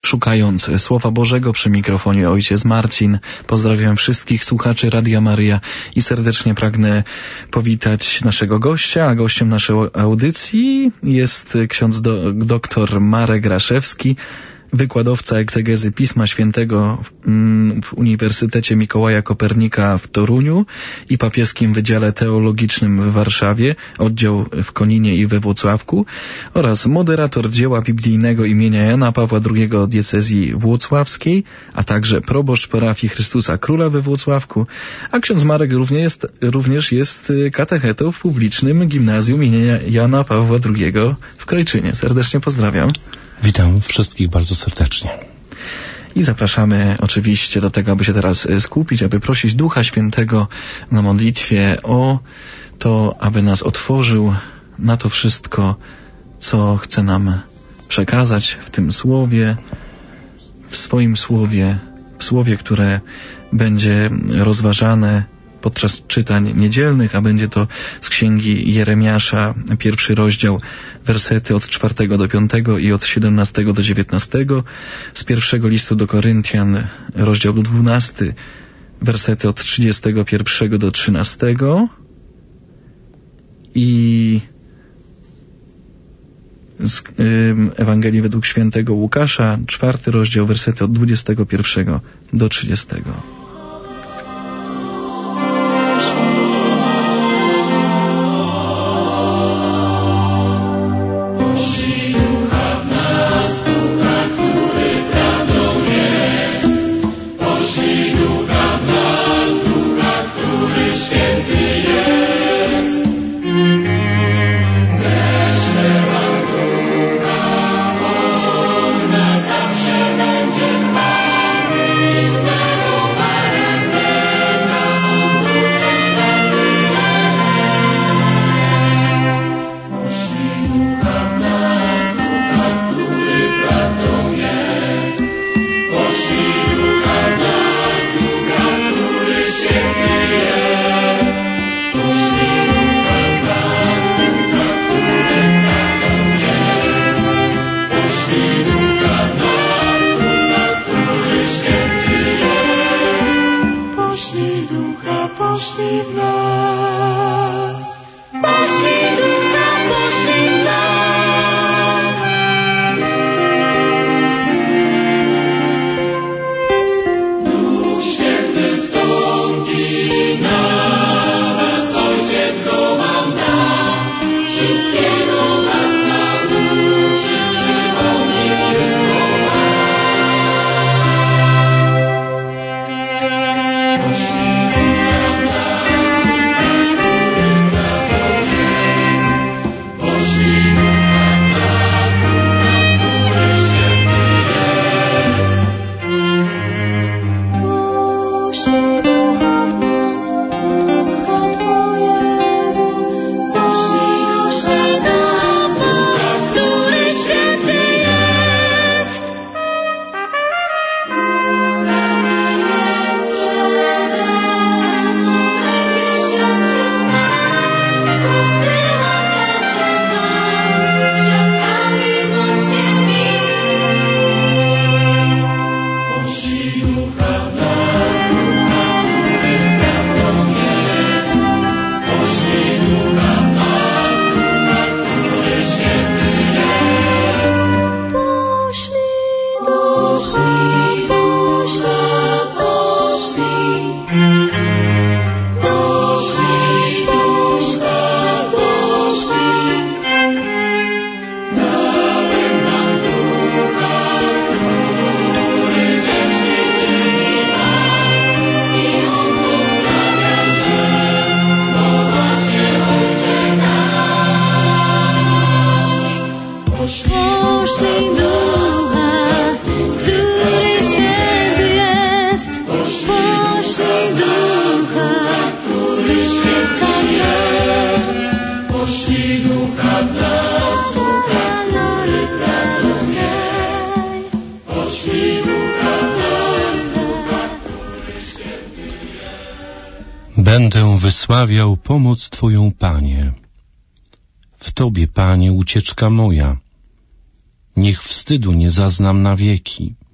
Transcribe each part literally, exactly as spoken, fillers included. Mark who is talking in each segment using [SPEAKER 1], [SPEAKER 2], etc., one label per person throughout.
[SPEAKER 1] szukając Słowa Bożego. Przy mikrofonie ojciec Marcin. Pozdrawiam wszystkich słuchaczy Radia Maryja i serdecznie pragnę powitać naszego gościa, a gościem naszej audycji jest ksiądz do, doktor Marek Raszewski, wykładowca egzegezy Pisma Świętego w Uniwersytecie Mikołaja Kopernika w Toruniu i Papieskim Wydziale Teologicznym w Warszawie, oddział w Koninie i we Włocławku, oraz moderator dzieła biblijnego imienia Jana Pawła drugiego diecezji włocławskiej, a także proboszcz parafii Chrystusa Króla we Włocławku, a ksiądz Marek również jest, również jest katechetą w publicznym gimnazjum imienia Jana Pawła drugiego w Krojczynie. Serdecznie pozdrawiam.
[SPEAKER 2] Witam wszystkich bardzo serdecznie.
[SPEAKER 1] I zapraszamy oczywiście do tego, aby się teraz skupić, aby prosić Ducha Świętego na modlitwie o to, aby nas otworzył na to wszystko, co chce nam przekazać w tym słowie, w swoim słowie, w słowie, które będzie rozważane podczas czytań niedzielnych, a będzie to z księgi Jeremiasza, pierwszy rozdział, wersety od czwartego do piątego i od siedemnastego do dziewiętnastego, z pierwszego listu do Koryntian, rozdział dwunasty, wersety od trzydziestego pierwszego do trzynastego i z Ewangelii według świętego Łukasza, czwarty rozdział, wersety od dwudziestego pierwszego do trzydziestego.
[SPEAKER 2] Będę wysławiał pomoc Twoją, Panie. W Tobie, Panie, ucieczka moja. Niech wstydu nie zaznam na wieki.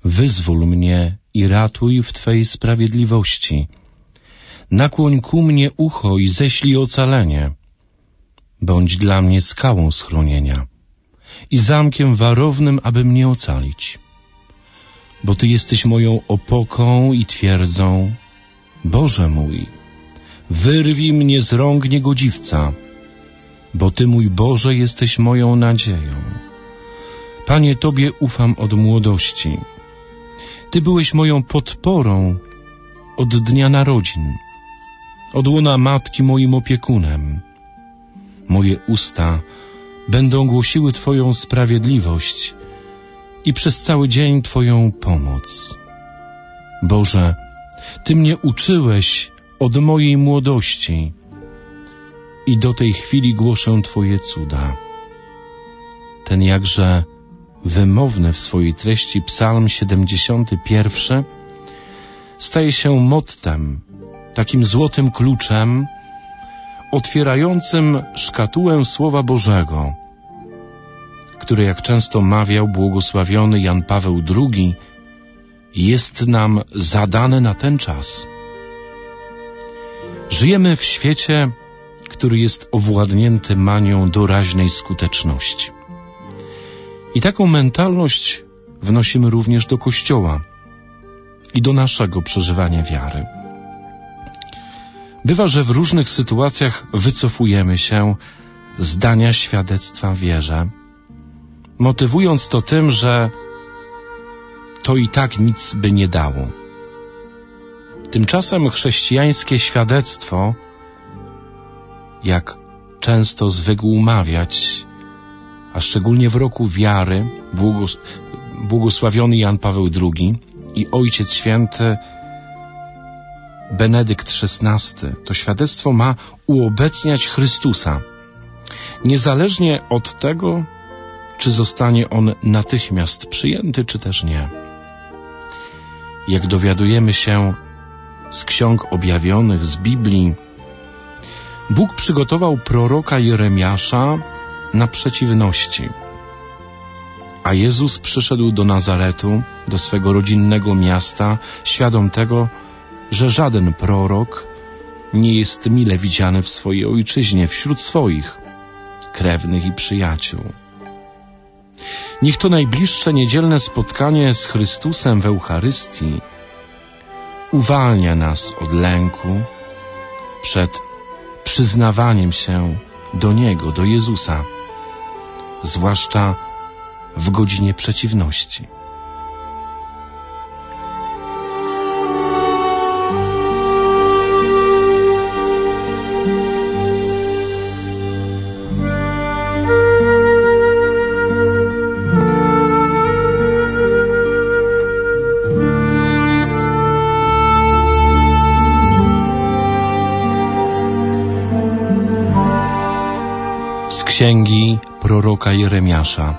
[SPEAKER 2] Wyzwól mnie i ratuj w Twej sprawiedliwości. Nakłoń ku mnie ucho i ześlij ocalenie. Bądź dla mnie skałą schronienia i zamkiem warownym, aby mnie ocalić. Bo Ty jesteś moją opoką i twierdzą. Boże mój, wyrwij mnie z rąk niegodziwca, bo Ty, mój Boże, jesteś moją nadzieją. Panie, Tobie ufam od młodości. Ty byłeś moją podporą od dnia narodzin, od łona matki moim opiekunem. Moje usta będą głosiły Twoją sprawiedliwość i przez cały dzień Twoją pomoc. Boże, Ty mnie uczyłeś od mojej młodości i do tej chwili głoszę Twoje cuda. Ten jakże wymowny w swojej treści psalm siedemdziesiąty pierwszy staje się mottem, takim złotym kluczem otwierającym szkatułę Słowa Bożego, które, jak często mawiał błogosławiony Jan Paweł drugi, jest nam zadane na ten czas. Żyjemy w świecie, który jest owładnięty manią doraźnej skuteczności. I taką mentalność wnosimy również do Kościoła i do naszego przeżywania wiary. Bywa, że w różnych sytuacjach wycofujemy się z dania świadectwa w wierze, motywując to tym, że to i tak nic by nie dało. Tymczasem chrześcijańskie świadectwo, jak często zwykł mawiać, a szczególnie w roku wiary, błogos- błogosławiony Jan Paweł drugi i Ojciec Święty Benedykt szesnasty, to świadectwo ma uobecniać Chrystusa, niezależnie od tego, czy zostanie on natychmiast przyjęty, czy też nie. Jak dowiadujemy się z ksiąg objawionych, z Biblii, Bóg przygotował proroka Jeremiasza na przeciwności, a Jezus przyszedł do Nazaretu, do swego rodzinnego miasta, świadom tego, że żaden prorok nie jest mile widziany w swojej ojczyźnie, wśród swoich krewnych i przyjaciół. Niech to najbliższe niedzielne spotkanie z Chrystusem w Eucharystii uwalnia nas od lęku przed przyznawaniem się do Niego, do Jezusa, zwłaszcza w godzinie przeciwności. Księgi proroka Jeremiasza.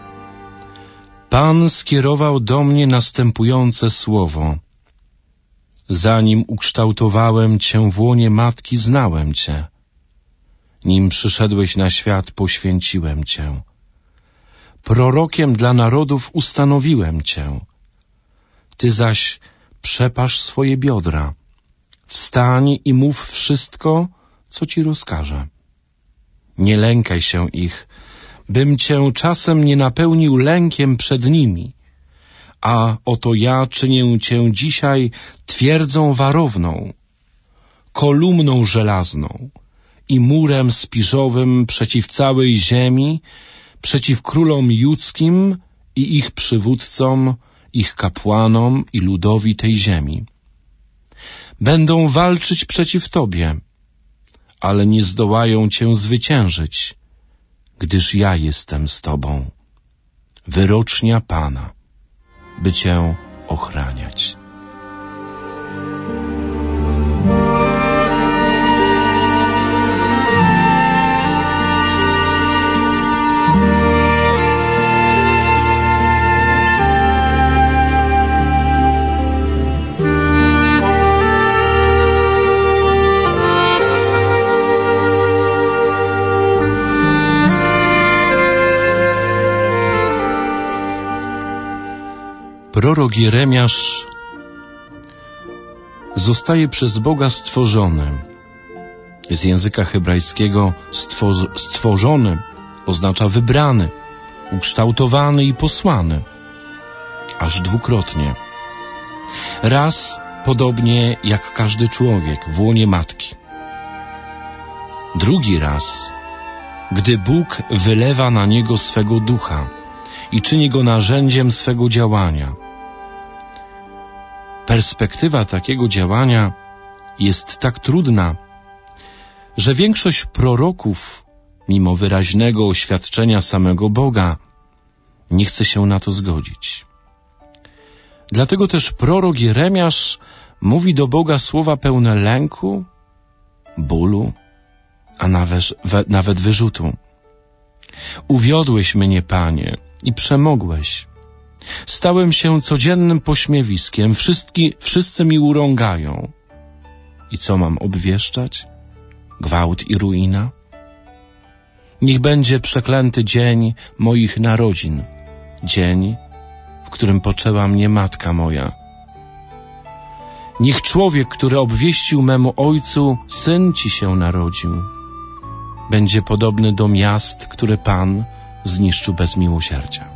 [SPEAKER 2] Pan skierował do mnie następujące słowo. Zanim ukształtowałem Cię w łonie matki, znałem Cię. Nim przyszedłeś na świat, poświęciłem Cię. Prorokiem dla narodów ustanowiłem Cię. Ty zaś przepasz swoje biodra. Wstań i mów wszystko, co Ci rozkażę. Nie lękaj się ich, bym Cię czasem nie napełnił lękiem przed nimi. A oto ja czynię Cię dzisiaj twierdzą warowną, kolumną żelazną i murem spiżowym przeciw całej ziemi, przeciw królom judzkim i ich przywódcom, ich kapłanom i ludowi tej ziemi. Będą walczyć przeciw Tobie, ale nie zdołają Cię zwyciężyć, gdyż ja jestem z Tobą. Wyrocznia Pana, by Cię ochraniać. Prorok Jeremiasz zostaje przez Boga stworzony. Z języka hebrajskiego stwor- stworzony oznacza wybrany, ukształtowany i posłany. Aż dwukrotnie. Raz podobnie jak każdy człowiek w łonie matki. Drugi raz, gdy Bóg wylewa na niego swego ducha i czyni go narzędziem swego działania. Perspektywa takiego działania jest tak trudna, że większość proroków, mimo wyraźnego oświadczenia samego Boga, nie chce się na to zgodzić. Dlatego też prorok Jeremiasz mówi do Boga słowa pełne lęku, bólu, a nawet, we, nawet wyrzutu. Uwiodłeś mnie, Panie, i przemogłeś. Stałem się codziennym pośmiewiskiem, wszyscy, wszyscy mi urągają. I co mam obwieszczać? Gwałt i ruina? Niech będzie przeklęty dzień moich narodzin, dzień, w którym poczęła mnie matka moja. Niech człowiek, który obwieścił memu ojcu, syn ci się narodził, będzie podobny do miast, które Pan zniszczył bez miłosierdzia.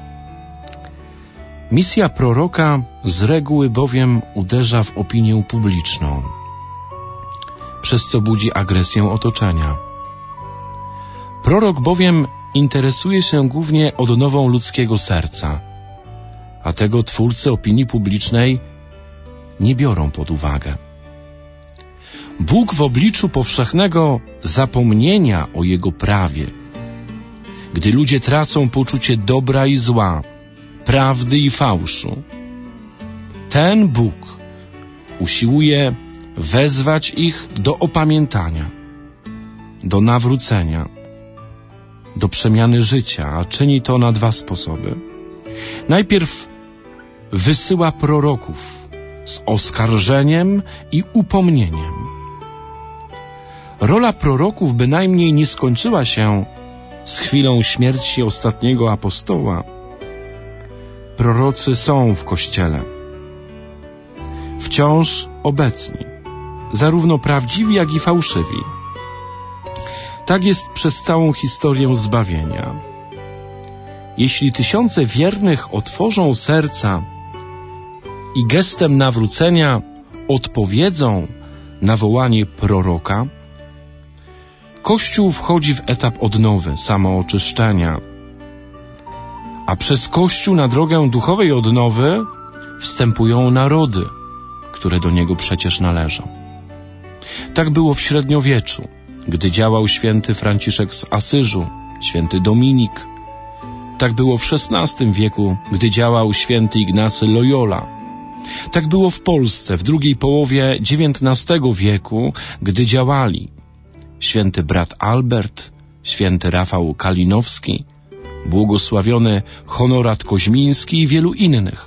[SPEAKER 2] Misja proroka z reguły bowiem uderza w opinię publiczną, przez co budzi agresję otoczenia. Prorok bowiem interesuje się głównie odnową ludzkiego serca, a tego twórcy opinii publicznej nie biorą pod uwagę. Bóg w obliczu powszechnego zapomnienia o Jego prawie, gdy ludzie tracą poczucie dobra i zła, prawdy i fałszu, ten Bóg usiłuje wezwać ich do opamiętania, do nawrócenia, do przemiany życia, a czyni to na dwa sposoby. Najpierw wysyła proroków z oskarżeniem i upomnieniem. Rola proroków bynajmniej nie skończyła się z chwilą śmierci ostatniego apostoła. Prorocy są w Kościele, wciąż obecni, zarówno prawdziwi, jak i fałszywi. Tak jest przez całą historię zbawienia. Jeśli tysiące wiernych otworzą serca i gestem nawrócenia odpowiedzą na wołanie proroka, Kościół wchodzi w etap odnowy, samooczyszczenia, a przez Kościół na drogę duchowej odnowy wstępują narody, które do niego przecież należą. Tak było w średniowieczu, gdy działał święty Franciszek z Asyżu, święty Dominik. Tak było w szesnastym wieku, gdy działał święty Ignacy Loyola. Tak było w Polsce w drugiej połowie dziewiętnastego wieku, gdy działali święty brat Albert, święty Rafał Kalinowski, błogosławiony Honorat Koźmiński i wielu innych.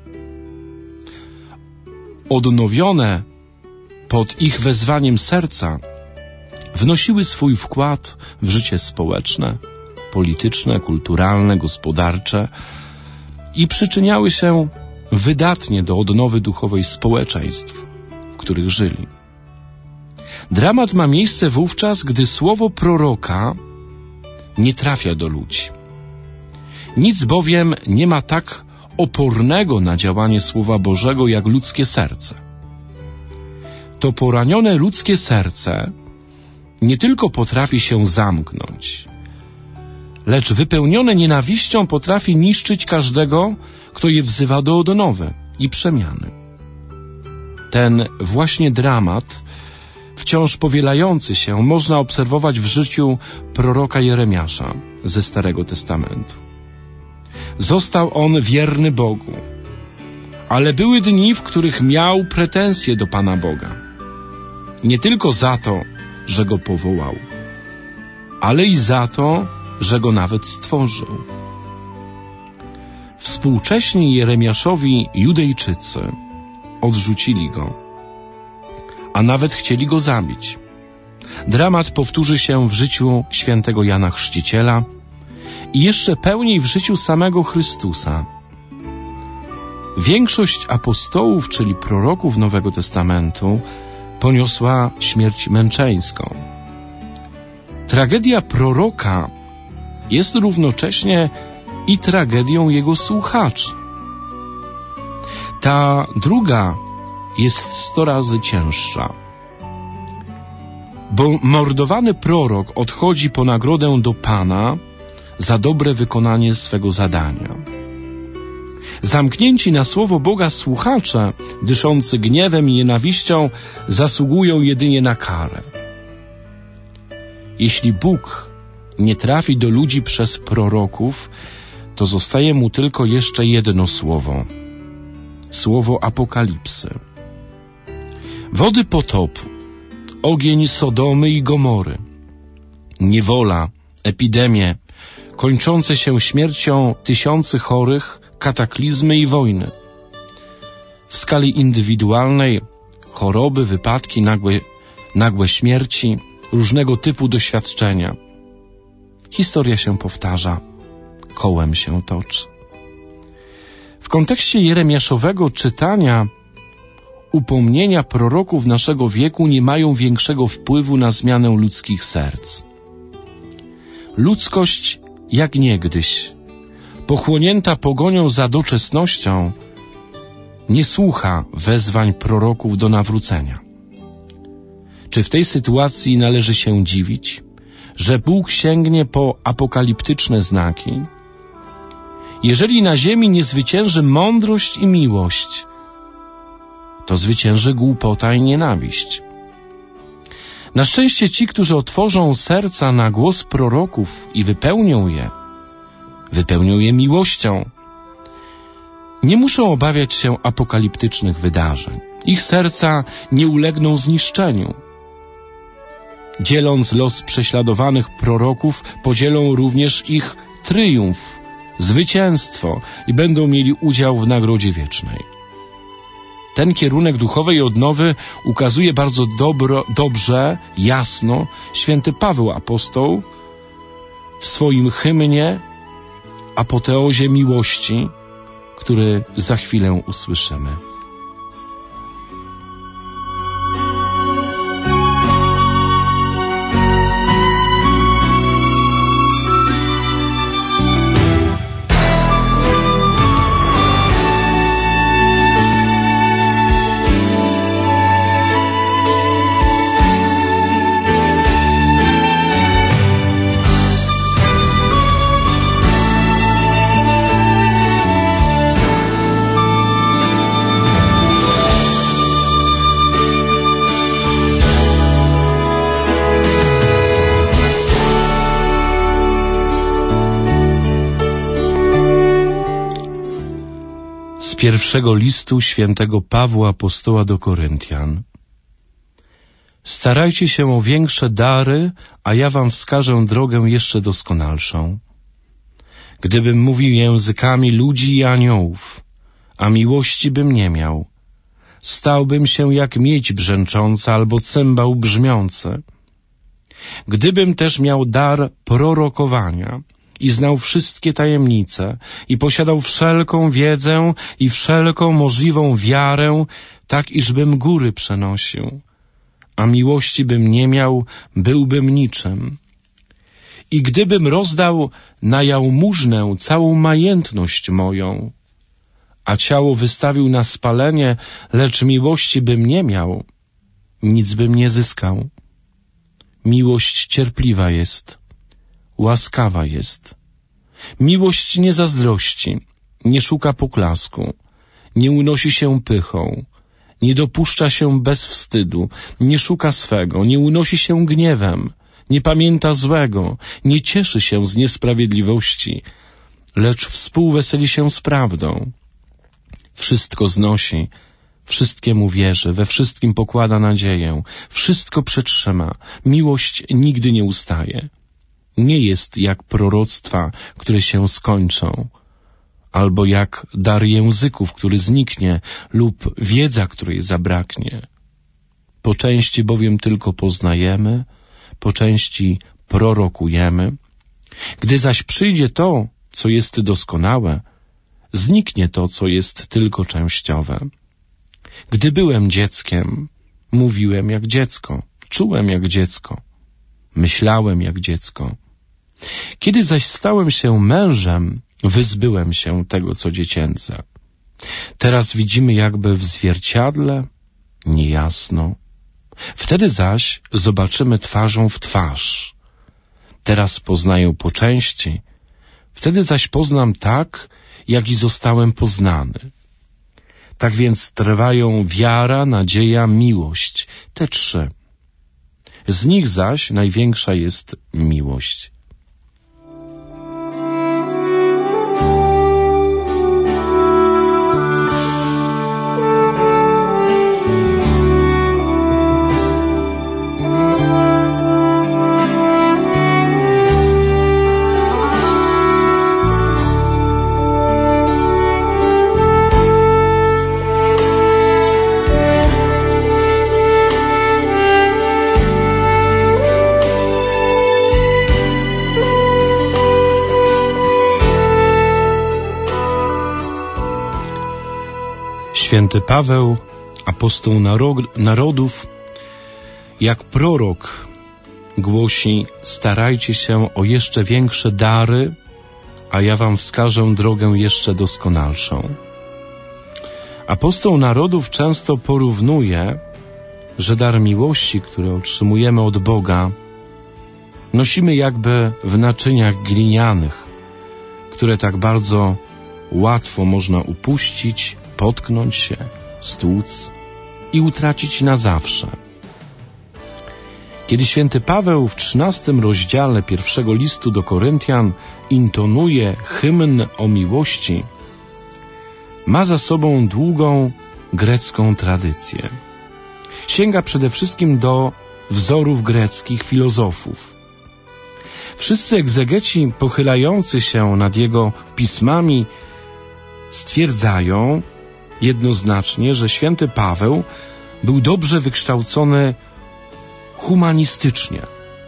[SPEAKER 2] Odnowione pod ich wezwaniem serca wnosiły swój wkład w życie społeczne, polityczne, kulturalne, gospodarcze i przyczyniały się wydatnie do odnowy duchowej społeczeństw, w których żyli. Dramat ma miejsce wówczas, gdy słowo proroka nie trafia do ludzi. Nic bowiem nie ma tak opornego na działanie Słowa Bożego jak ludzkie serce. To poranione ludzkie serce nie tylko potrafi się zamknąć, lecz wypełnione nienawiścią potrafi niszczyć każdego, kto je wzywa do odnowy i przemiany. Ten właśnie dramat, wciąż powielający się, można obserwować w życiu proroka Jeremiasza ze Starego Testamentu. Został on wierny Bogu, ale były dni, w których miał pretensje do Pana Boga. Nie tylko za to, że go powołał, ale i za to, że go nawet stworzył. Współcześni Jeremiaszowi Judejczycy odrzucili go, a nawet chcieli go zabić. Dramat powtórzy się w życiu świętego Jana Chrzciciela i jeszcze pełniej w życiu samego Chrystusa. Większość apostołów, czyli proroków Nowego Testamentu, poniosła śmierć męczeńską. Tragedia proroka jest równocześnie i tragedią jego słuchaczy. Ta druga jest sto razy cięższa, bo mordowany prorok odchodzi po nagrodę do Pana za dobre wykonanie swego zadania. Zamknięci na słowo Boga słuchacze, dyszący gniewem i nienawiścią, zasługują jedynie na karę. Jeśli Bóg nie trafi do ludzi przez proroków, to zostaje mu tylko jeszcze jedno słowo. Słowo apokalipsy. Wody potopu, ogień Sodomy i Gomory, niewola, epidemie, kończące się śmiercią tysiący chorych, kataklizmy i wojny. W skali indywidualnej choroby, wypadki, nagłe, nagłe śmierci, różnego typu doświadczenia. Historia się powtarza, kołem się toczy. W kontekście jeremiaszowego czytania upomnienia proroków naszego wieku nie mają większego wpływu na zmianę ludzkich serc. Ludzkość, jak niegdyś, pochłonięta pogonią za doczesnością, nie słucha wezwań proroków do nawrócenia. Czy w tej sytuacji należy się dziwić, że Bóg sięgnie po apokaliptyczne znaki? Jeżeli na ziemi nie zwycięży mądrość i miłość, to zwycięży głupota i nienawiść. Na szczęście ci, którzy otworzą serca na głos proroków i wypełnią je, wypełnią je miłością, nie muszą obawiać się apokaliptycznych wydarzeń. Ich serca nie ulegną zniszczeniu. Dzieląc los prześladowanych proroków, podzielą również ich tryumf, zwycięstwo i będą mieli udział w nagrodzie wiecznej. Ten kierunek duchowej odnowy ukazuje bardzo dobro, dobrze, jasno święty Paweł apostoł w swoim hymnie Apoteozie miłości, który za chwilę usłyszymy. Z pierwszego listu świętego Pawła apostoła do Koryntian. Starajcie się o większe dary, a ja wam wskażę drogę jeszcze doskonalszą. Gdybym mówił językami ludzi i aniołów, a miłości bym nie miał, stałbym się jak miedź brzęcząca albo cymbał brzmiący. Gdybym też miał dar prorokowania i znał wszystkie tajemnice i posiadał wszelką wiedzę i wszelką możliwą wiarę, tak iżbym góry przenosił, a miłości bym nie miał, byłbym niczym. I gdybym rozdał na jałmużnę całą majętność moją, a ciało wystawił na spalenie, lecz miłości bym nie miał, nic bym nie zyskał. Miłość cierpliwa jest, łaskawa jest. Miłość nie zazdrości, nie szuka poklasku, nie unosi się pychą, nie dopuszcza się bez wstydu, nie szuka swego, nie unosi się gniewem, nie pamięta złego, nie cieszy się z niesprawiedliwości, lecz współweseli się z prawdą. Wszystko znosi, wszystkiemu wierzy, we wszystkim pokłada nadzieję, wszystko przetrzyma, miłość nigdy nie ustaje. Nie jest jak proroctwa, które się skończą, albo jak dar języków, który zniknie, lub wiedza, której zabraknie. Po części bowiem tylko poznajemy, po części prorokujemy. Gdy zaś przyjdzie to, co jest doskonałe, zniknie to, co jest tylko częściowe. Gdy byłem dzieckiem, mówiłem jak dziecko, czułem jak dziecko, myślałem jak dziecko. Kiedy zaś stałem się mężem, wyzbyłem się tego, co dziecięce. Teraz widzimy jakby w zwierciadle, niejasno. Wtedy zaś zobaczymy twarzą w twarz. Teraz poznaję po części, wtedy zaś poznam tak, jak i zostałem poznany. Tak więc trwają wiara, nadzieja, miłość, te trzy. Z nich zaś największa jest miłość. Święty Paweł, apostoł narodów, jak prorok głosi: starajcie się o jeszcze większe dary, a ja wam wskażę drogę jeszcze doskonalszą. Apostoł narodów często porównuje, że dar miłości, który otrzymujemy od Boga, nosimy jakby w naczyniach glinianych, które tak bardzo łatwo można upuścić, potknąć się, stłuc i utracić na zawsze. Kiedy święty Paweł w trzynastym rozdziale pierwszego listu do Koryntian intonuje hymn o miłości, ma za sobą długą grecką tradycję. Sięga przede wszystkim do wzorów greckich filozofów. Wszyscy egzegeci pochylający się nad jego pismami stwierdzają jednoznacznie, że święty Paweł był dobrze wykształcony humanistycznie,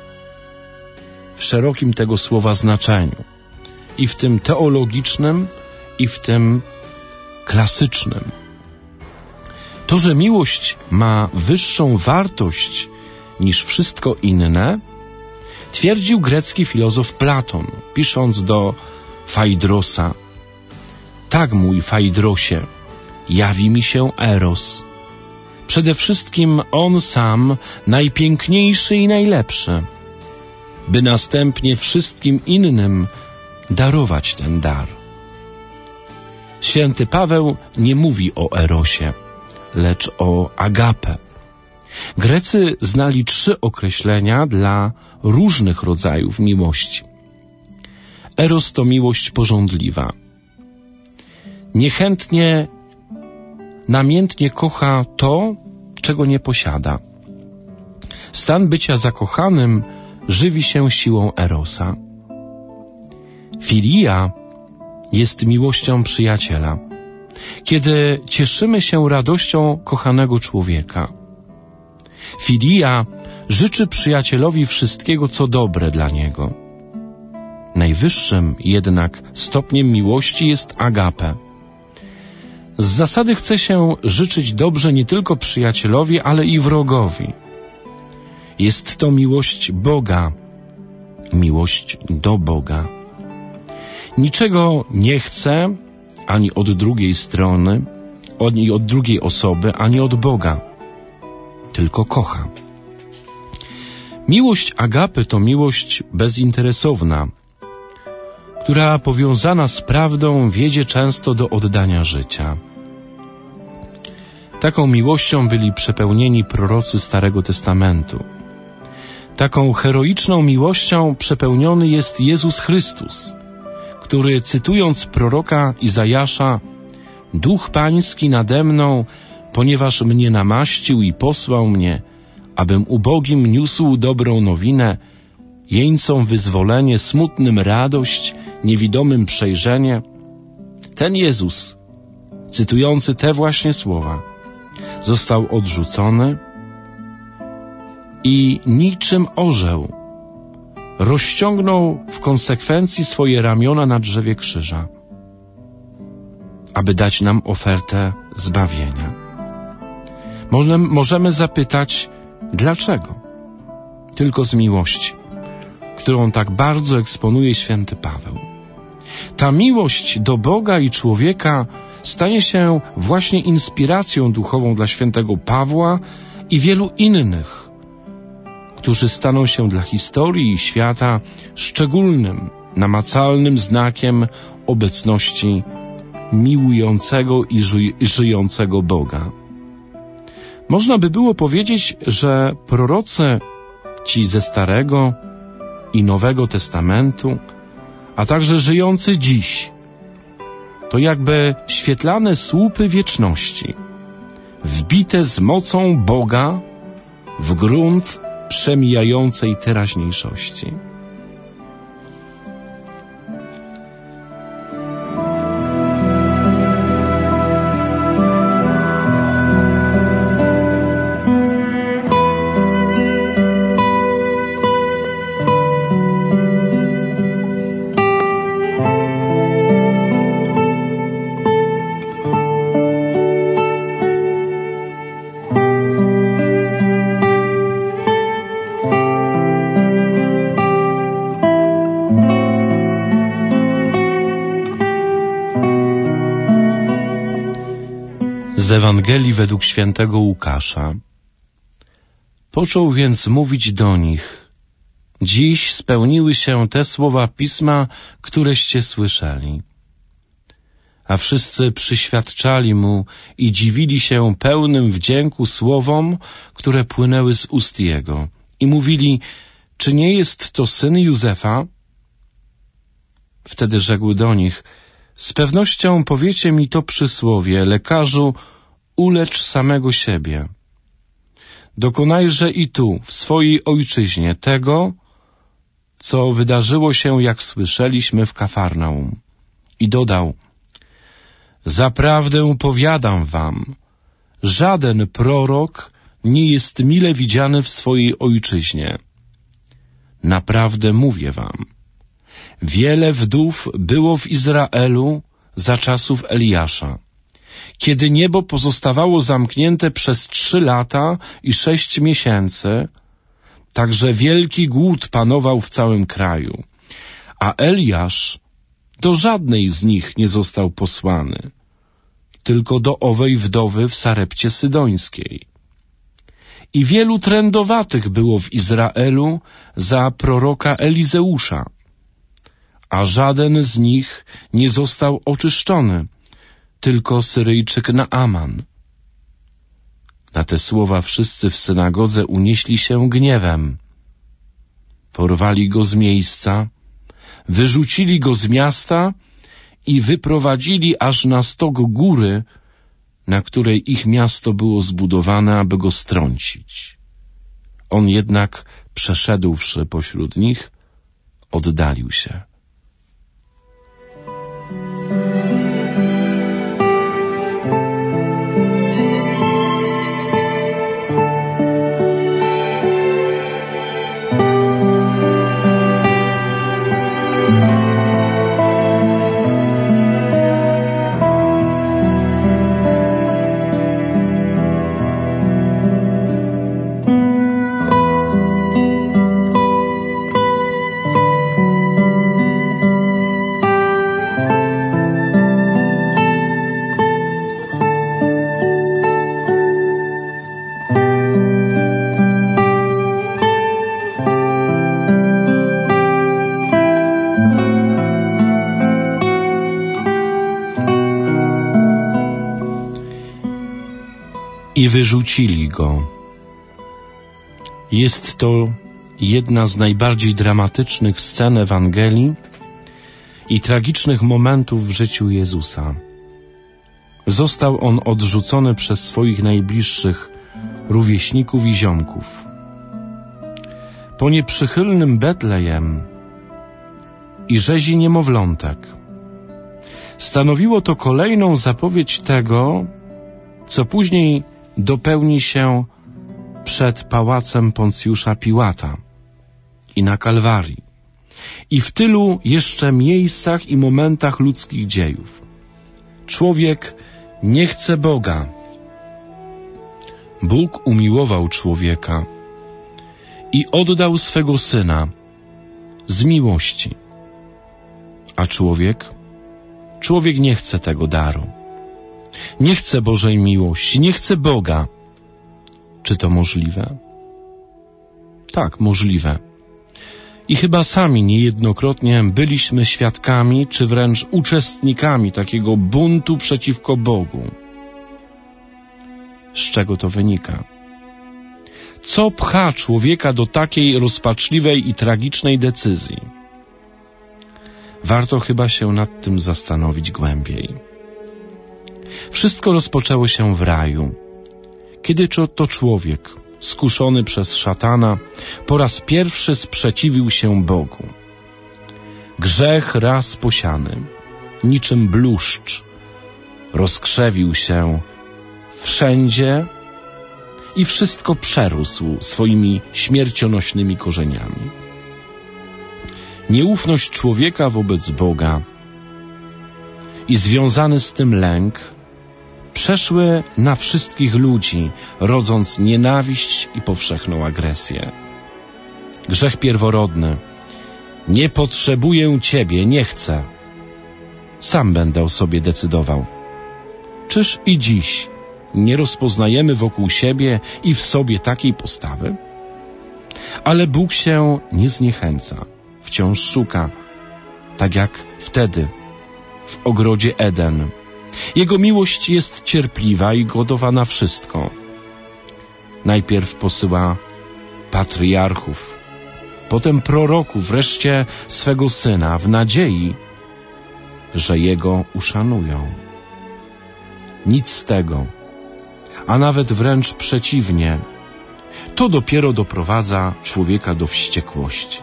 [SPEAKER 2] w szerokim tego słowa znaczeniu, i w tym teologicznym, i w tym klasycznym. To, że miłość ma wyższą wartość niż wszystko inne, twierdził grecki filozof Platon, pisząc do Fajdrosa: tak, mój Fajdrosie, jawi mi się Eros. Przede wszystkim on sam, najpiękniejszy i najlepszy, by następnie wszystkim innym darować ten dar. Święty Paweł nie mówi o Erosie, lecz o agapę. Grecy znali trzy określenia dla różnych rodzajów miłości. Eros to miłość pożądliwa. Niechętnie, namiętnie kocha to, czego nie posiada. Stan bycia zakochanym żywi się siłą Erosa. Filia jest miłością przyjaciela, kiedy cieszymy się radością kochanego człowieka. Filia życzy przyjacielowi wszystkiego, co dobre dla niego. Najwyższym jednak stopniem miłości jest agape. Z zasady chce się życzyć dobrze nie tylko przyjacielowi, ale i wrogowi. Jest to miłość Boga, miłość do Boga. Niczego nie chce ani od drugiej strony, ani od drugiej osoby, ani od Boga, tylko kocha. Miłość agapy to miłość bezinteresowna, która powiązana z prawdą wiedzie często do oddania życia. Taką miłością byli przepełnieni prorocy Starego Testamentu. Taką heroiczną miłością przepełniony jest Jezus Chrystus, który, cytując proroka Izajasza: Duch Pański nade mną, ponieważ mnie namaścił i posłał mnie, abym ubogim niósł dobrą nowinę, jeńcom wyzwolenie, smutnym radość, niewidomym przejrzenie. Ten Jezus, cytujący te właśnie słowa, został odrzucony i niczym orzeł rozciągnął w konsekwencji swoje ramiona na drzewie krzyża. aby dać nam ofertę zbawienia. Możemy, możemy zapytać, dlaczego? Tylko z miłości, którą tak bardzo eksponuje święty Paweł. Ta miłość do Boga i człowieka stanie się właśnie inspiracją duchową dla świętego Pawła i wielu innych, którzy staną się dla historii i świata szczególnym, namacalnym znakiem obecności miłującego i ży- żyjącego Boga. Można by było powiedzieć, że prorocy ci ze Starego i Nowego Testamentu, a także żyjący dziś, to jakby świetlane słupy wieczności, wbite z mocą Boga w grunt przemijającej teraźniejszości. Z Ewangelii według świętego Łukasza. Począł więc mówić do nich: dziś spełniły się te słowa Pisma, któreście słyszeli. A wszyscy przyświadczali mu i dziwili się pełnym wdzięku słowom, które płynęły z ust jego. I mówili: czy nie jest to syn Józefa? Wtedy rzekł do nich: z pewnością powiecie mi to przysłowie: lekarzu, ulecz samego siebie. Dokonajże i tu, w swojej ojczyźnie, tego, co wydarzyło się, jak słyszeliśmy w Kafarnaum. I dodał: zaprawdę powiadam wam, żaden prorok nie jest mile widziany w swojej ojczyźnie. Naprawdę mówię wam, wiele wdów było w Izraelu za czasów Eliasza, kiedy niebo pozostawało zamknięte przez trzy lata i sześć miesięcy, także wielki głód panował w całym kraju, a Eliasz do żadnej z nich nie został posłany, tylko do owej wdowy w Sarepcie Sydońskiej. I wielu trędowatych było w Izraelu za proroka Elizeusza, a żaden z nich nie został oczyszczony, tylko Syryjczyk Naaman. Na te słowa wszyscy w synagodze unieśli się gniewem. Porwali go z miejsca, wyrzucili go z miasta i wyprowadzili aż na stok góry, na której ich miasto było zbudowane, aby go strącić. On jednak, przeszedłszy pośród nich, oddalił się. I wyrzucili go. Jest to jedna z najbardziej dramatycznych scen Ewangelii i tragicznych momentów w życiu Jezusa. Został on odrzucony przez swoich najbliższych rówieśników i ziomków. Po nieprzychylnym Betlejem i rzezi niemowlątek stanowiło to kolejną zapowiedź tego, co później dopełni się przed pałacem Poncjusza Piłata i na Kalwarii i w tylu jeszcze miejscach i momentach ludzkich dziejów. Człowiek nie chce Boga. Bóg umiłował człowieka i oddał swego Syna z miłości. A człowiek? Człowiek nie chce tego daru. Nie chce Bożej miłości, nie chce Boga. Czy to możliwe? Tak, możliwe. I chyba sami niejednokrotnie byliśmy świadkami, czy wręcz uczestnikami takiego buntu przeciwko Bogu. Z czego to wynika? Co pcha człowieka do takiej rozpaczliwej i tragicznej decyzji? Warto chyba się nad tym zastanowić głębiej. Wszystko rozpoczęło się w raju, kiedy to człowiek, skuszony przez szatana, po raz pierwszy sprzeciwił się Bogu. Grzech raz posiany, niczym bluszcz, rozkrzewił się wszędzie i wszystko przerósł swoimi śmiercionośnymi korzeniami. Nieufność człowieka wobec Boga i związany z tym lęk przeszły na wszystkich ludzi, rodząc nienawiść i powszechną agresję. Grzech pierworodny. Nie potrzebuję Ciebie, nie chcę. Sam będę o sobie decydował. Czyż i dziś nie rozpoznajemy wokół siebie i w sobie takiej postawy? Ale Bóg się nie zniechęca. Wciąż szuka, tak jak wtedy w ogrodzie Eden. Jego miłość jest cierpliwa i gotowa na wszystko. Najpierw posyła patriarchów, potem proroków, wreszcie swego Syna w nadziei, że Jego uszanują. Nic z tego, a nawet wręcz przeciwnie, to dopiero doprowadza człowieka do wściekłości.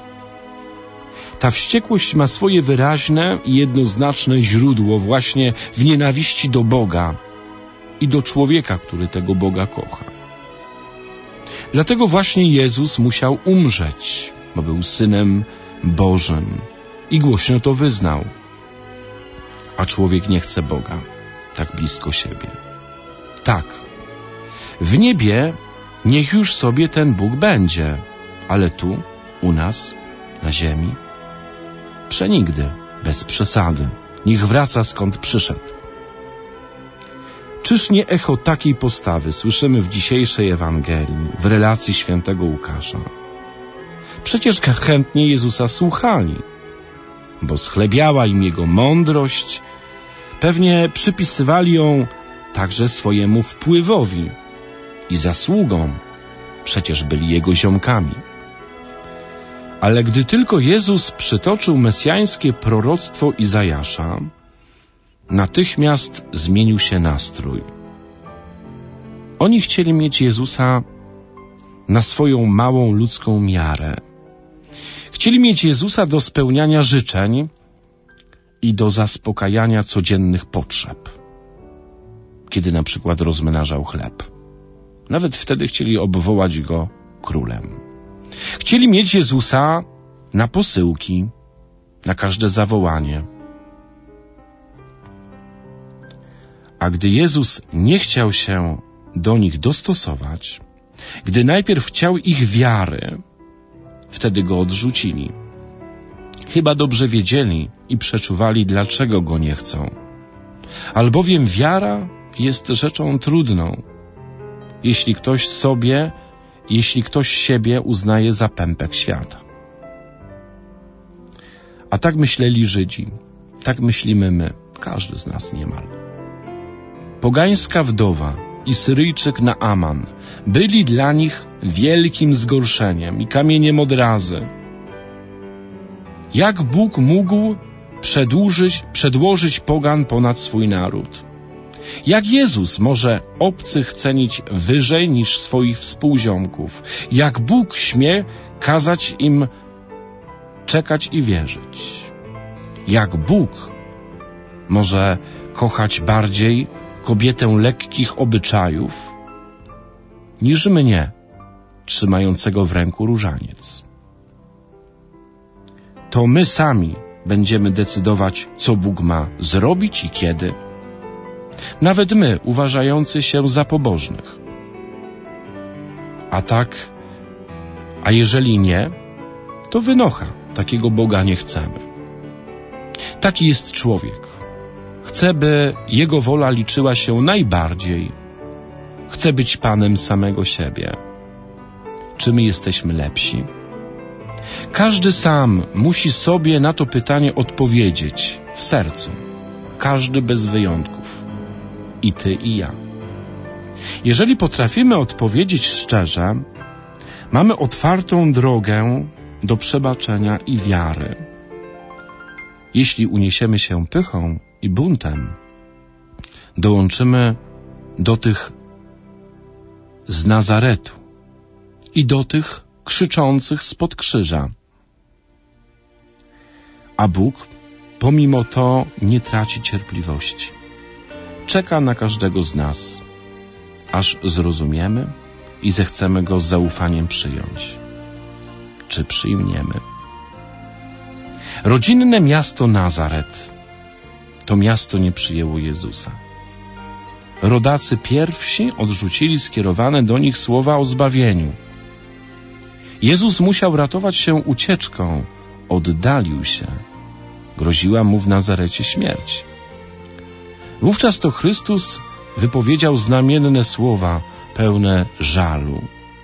[SPEAKER 2] Ta wściekłość ma swoje wyraźne i jednoznaczne źródło właśnie w nienawiści do Boga i do człowieka, który tego Boga kocha. Dlatego właśnie Jezus musiał umrzeć, bo był Synem Bożym i głośno to wyznał. A człowiek nie chce Boga tak blisko siebie. Tak, w niebie niech już sobie ten Bóg będzie, ale tu, u nas, na ziemi, przenigdy, bez przesady. Niech wraca skąd przyszedł. Czyż nie echo takiej postawy słyszymy w dzisiejszej Ewangelii, w relacji świętego Łukasza? Przecież chętnie Jezusa słuchali, bo schlebiała im Jego mądrość, pewnie przypisywali ją także swojemu wpływowi i zasługom, przecież byli Jego ziomkami. Ale gdy tylko Jezus przytoczył mesjańskie proroctwo Izajasza, natychmiast zmienił się nastrój. Oni chcieli mieć Jezusa na swoją małą ludzką miarę. Chcieli mieć Jezusa do spełniania życzeń i do zaspokajania codziennych potrzeb, kiedy na przykład rozmnażał chleb. Nawet wtedy chcieli obwołać Go królem. Chcieli mieć Jezusa na posyłki, na każde zawołanie. A gdy Jezus nie chciał się do nich dostosować, gdy najpierw chciał ich wiary, wtedy Go odrzucili. Chyba dobrze wiedzieli i przeczuwali, dlaczego Go nie chcą. Albowiem wiara jest rzeczą trudną, jeśli ktoś sobie jeśli ktoś siebie uznaje za pępek świata. A tak myśleli Żydzi, tak myślimy my, każdy z nas niemal. Pogańska wdowa i Syryjczyk Naaman byli dla nich wielkim zgorszeniem i kamieniem odrazy. Jak Bóg mógł przedłużyć, przedłożyć pogan ponad swój naród? Jak Jezus może obcych cenić wyżej niż swoich współziomków? Jak Bóg śmie kazać im czekać i wierzyć? Jak Bóg może kochać bardziej kobietę lekkich obyczajów niż mnie, trzymającego w ręku różaniec? To my sami będziemy decydować, co Bóg ma zrobić i kiedy. Nawet my, uważający się za pobożnych. A tak, a jeżeli nie, to wynocha, takiego Boga nie chcemy. Taki jest człowiek. Chce, by jego wola liczyła się najbardziej. Chce być panem samego siebie. Czy my jesteśmy lepsi? Każdy sam musi sobie na to pytanie odpowiedzieć w sercu. Każdy bez wyjątków. I ty, i ja. Jeżeli potrafimy odpowiedzieć szczerze, mamy otwartą drogę do przebaczenia i wiary. Jeśli uniesiemy się pychą i buntem, dołączymy do tych z Nazaretu i do tych krzyczących spod krzyża. A Bóg pomimo to nie traci cierpliwości. Czeka na każdego z nas, aż zrozumiemy i zechcemy Go z zaufaniem przyjąć. Czy przyjmiemy? Rodzinne miasto Nazaret to miasto nie przyjęło Jezusa. Rodacy pierwsi odrzucili skierowane do nich słowa o zbawieniu. Jezus musiał ratować się ucieczką, oddalił się. Groziła mu w Nazarecie śmierć. Wówczas to Chrystus wypowiedział znamienne słowa pełne żalu.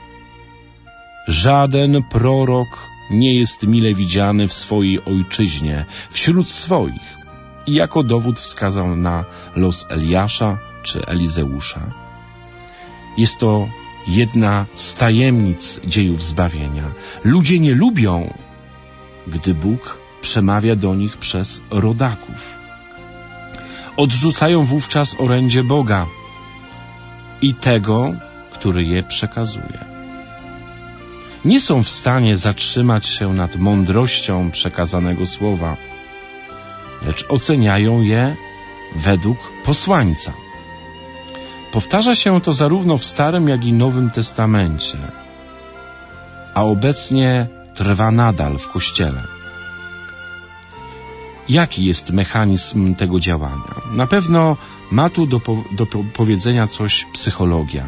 [SPEAKER 2] Żaden prorok nie jest mile widziany w swojej ojczyźnie, wśród swoich. I jako dowód wskazał na los Eliasza czy Elizeusza. Jest to jedna z tajemnic dziejów zbawienia. Ludzie nie lubią, gdy Bóg przemawia do nich przez rodaków. Odrzucają wówczas orędzie Boga i tego, który je przekazuje. Nie są w stanie zatrzymać się nad mądrością przekazanego słowa, lecz oceniają je według posłańca. Powtarza się to zarówno w Starym, jak i Nowym Testamencie, a obecnie trwa nadal w Kościele. Jaki jest mechanizm tego działania? Na pewno ma tu do, po, do powiedzenia coś psychologia.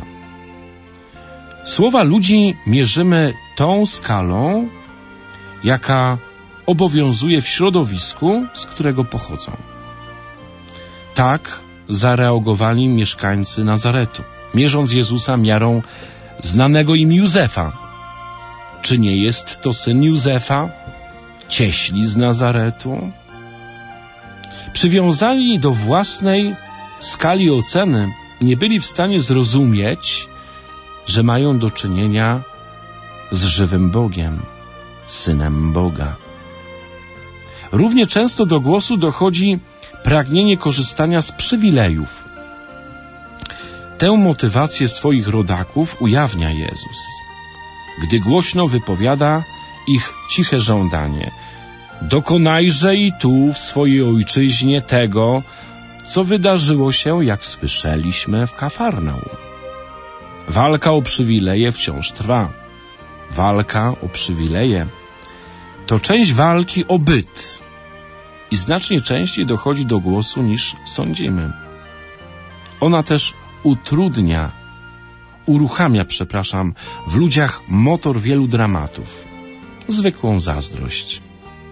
[SPEAKER 2] Słowa ludzi mierzymy tą skalą, jaka obowiązuje w środowisku, z którego pochodzą. Tak zareagowali mieszkańcy Nazaretu, mierząc Jezusa miarą znanego im Józefa. Czy nie jest to syn Józefa, cieśli z Nazaretu? Przywiązani do własnej skali oceny, nie byli w stanie zrozumieć, że mają do czynienia z żywym Bogiem, Synem Boga. Równie często do głosu dochodzi pragnienie korzystania z przywilejów. Tę motywację swoich rodaków ujawnia Jezus, gdy głośno wypowiada ich ciche żądanie. Dokonajże i tu w swojej ojczyźnie tego, co wydarzyło się, jak słyszeliśmy, w Kafarnaum. Walka o przywileje wciąż trwa. Walka o przywileje to część walki o byt i znacznie częściej dochodzi do głosu niż sądzimy. Ona też utrudnia, uruchamia, przepraszam, w ludziach motor wielu dramatów. Zwykłą zazdrość.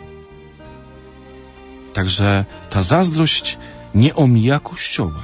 [SPEAKER 2] Także ta zazdrość nie omija Kościoła.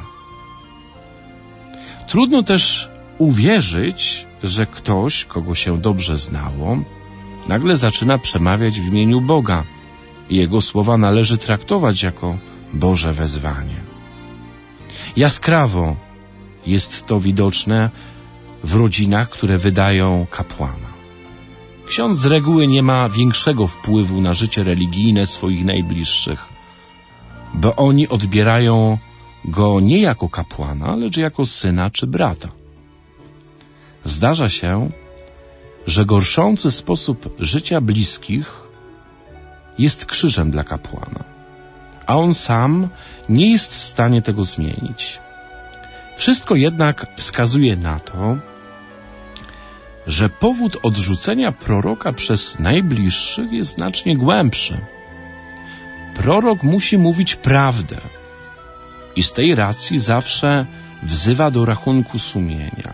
[SPEAKER 2] Trudno też uwierzyć, że ktoś, kogo się dobrze znało, nagle zaczyna przemawiać w imieniu Boga i jego słowa należy traktować jako Boże wezwanie. Jaskrawo jest to widoczne w rodzinach, które wydają kapłana. Ksiądz z reguły nie ma większego wpływu na życie religijne swoich najbliższych, bo oni odbierają go nie jako kapłana, lecz jako syna czy brata. Zdarza się, że gorszący sposób życia bliskich jest krzyżem dla kapłana, a on sam nie jest w stanie tego zmienić. Wszystko jednak wskazuje na to, że powód odrzucenia proroka przez najbliższych jest znacznie głębszy. Prorok musi mówić prawdę, i z tej racji zawsze wzywa do rachunku sumienia.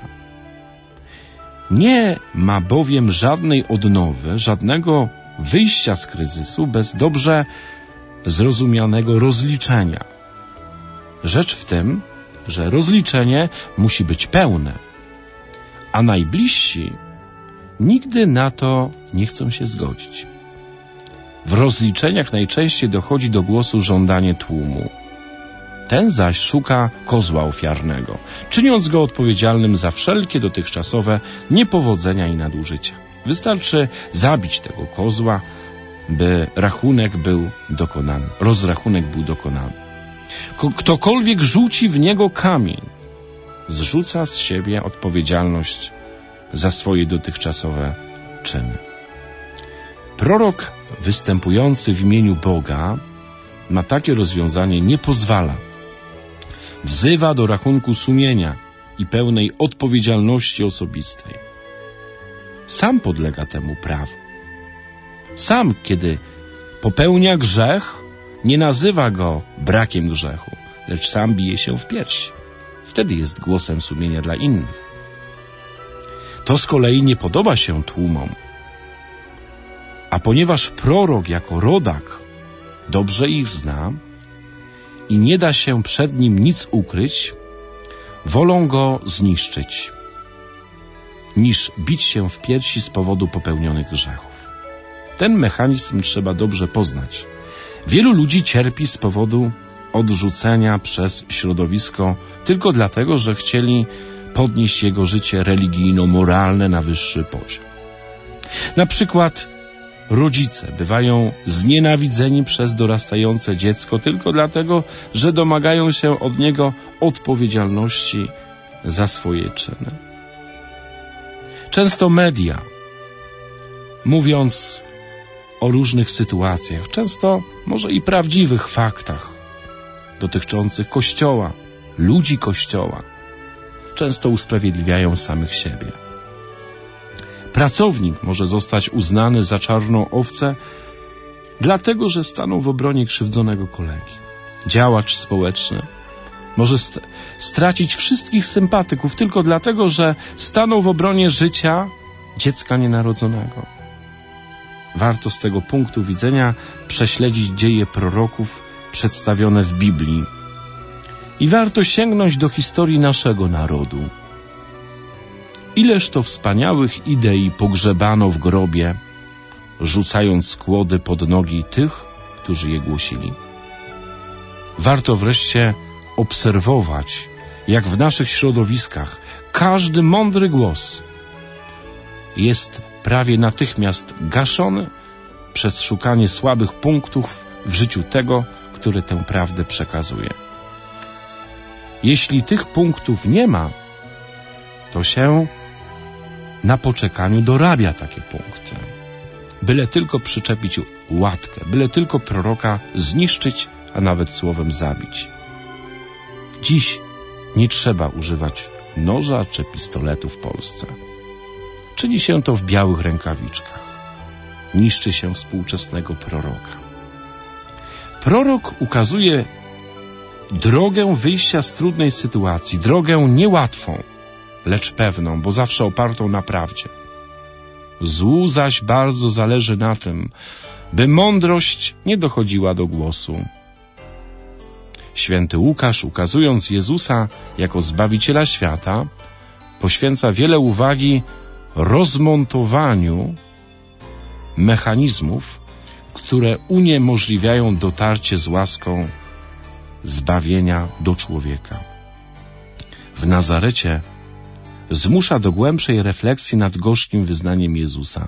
[SPEAKER 2] Nie ma bowiem żadnej odnowy, żadnego wyjścia z kryzysu bez dobrze zrozumianego rozliczenia. Rzecz w tym, że rozliczenie musi być pełne, a najbliżsi nigdy na to nie chcą się zgodzić. W rozliczeniach najczęściej dochodzi do głosu żądanie tłumu. Ten zaś szuka kozła ofiarnego, czyniąc go odpowiedzialnym za wszelkie dotychczasowe niepowodzenia i nadużycia. Wystarczy zabić tego kozła, by rachunek był dokonany, rozrachunek był dokonany. Ktokolwiek rzuci w niego kamień, zrzuca z siebie odpowiedzialność za swoje dotychczasowe czyny. Prorok występujący w imieniu Boga na takie rozwiązanie nie pozwala. Wzywa do rachunku sumienia i pełnej odpowiedzialności osobistej. Sam podlega temu prawu. Sam, kiedy popełnia grzech, nie nazywa go brakiem grzechu, lecz sam bije się w piersi. Wtedy jest głosem sumienia dla innych. To z kolei nie podoba się tłumom. A ponieważ prorok jako rodak dobrze ich zna i nie da się przed nim nic ukryć, wolą go zniszczyć, niż bić się w piersi z powodu popełnionych grzechów. Ten mechanizm trzeba dobrze poznać. Wielu ludzi cierpi z powodu odrzucenia przez środowisko tylko dlatego, że chcieli podnieść jego życie religijno-moralne na wyższy poziom. Na przykład rodzice bywają znienawidzeni przez dorastające dziecko tylko dlatego, że domagają się od niego odpowiedzialności za swoje czyny. Często media, mówiąc o różnych sytuacjach, często może i prawdziwych faktach dotyczących Kościoła, ludzi Kościoła, często usprawiedliwiają samych siebie. Pracownik może zostać uznany za czarną owcę, dlatego że stanął w obronie krzywdzonego kolegi. Działacz społeczny może st- stracić wszystkich sympatyków tylko dlatego, że stanął w obronie życia dziecka nienarodzonego. Warto z tego punktu widzenia prześledzić dzieje proroków przedstawione w Biblii i warto sięgnąć do historii naszego narodu. Ileż to wspaniałych idei pogrzebano w grobie, rzucając skłody pod nogi tych, którzy je głosili. Warto wreszcie obserwować, jak w naszych środowiskach każdy mądry głos jest prawie natychmiast gaszony przez szukanie słabych punktów w życiu tego, który tę prawdę przekazuje. Jeśli tych punktów nie ma, to się na poczekaniu dorabia takie punkty. Byle tylko przyczepić łatkę, byle tylko proroka zniszczyć, a nawet słowem zabić. Dziś nie trzeba używać noża czy pistoletu w Polsce. Czyni się to w białych rękawiczkach. Niszczy się współczesnego proroka. Prorok ukazuje drogę wyjścia z trudnej sytuacji, drogę niełatwą, lecz pewną, bo zawsze opartą na prawdzie. Złu zaś bardzo zależy na tym, by mądrość nie dochodziła do głosu. Święty Łukasz, ukazując Jezusa jako Zbawiciela świata, poświęca wiele uwagi rozmontowaniu mechanizmów, które uniemożliwiają dotarcie z łaską zbawienia do człowieka. W Nazarecie zmusza do głębszej refleksji nad gorzkim wyznaniem Jezusa.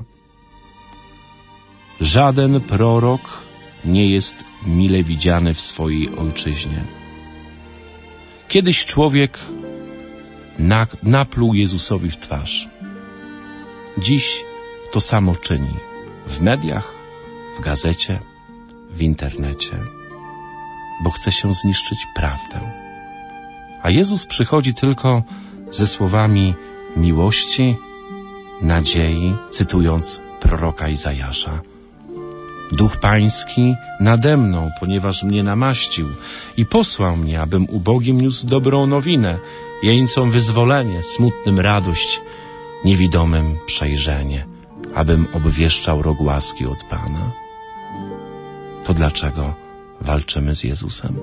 [SPEAKER 2] Żaden prorok nie jest mile widziany w swojej ojczyźnie. Kiedyś człowiek napluł Jezusowi w twarz. Dziś to samo czyni w mediach, w gazecie, w internecie, bo chce się zniszczyć prawdę. A Jezus przychodzi tylko ze słowami miłości, nadziei, cytując proroka Izajasza. Duch Pański nade mną, ponieważ mnie namaścił i posłał mnie, abym ubogim niósł dobrą nowinę, jeńcom wyzwolenie, smutnym radość, niewidomym przejrzenie, abym obwieszczał rok łaski od Pana. To dlaczego walczymy z Jezusem?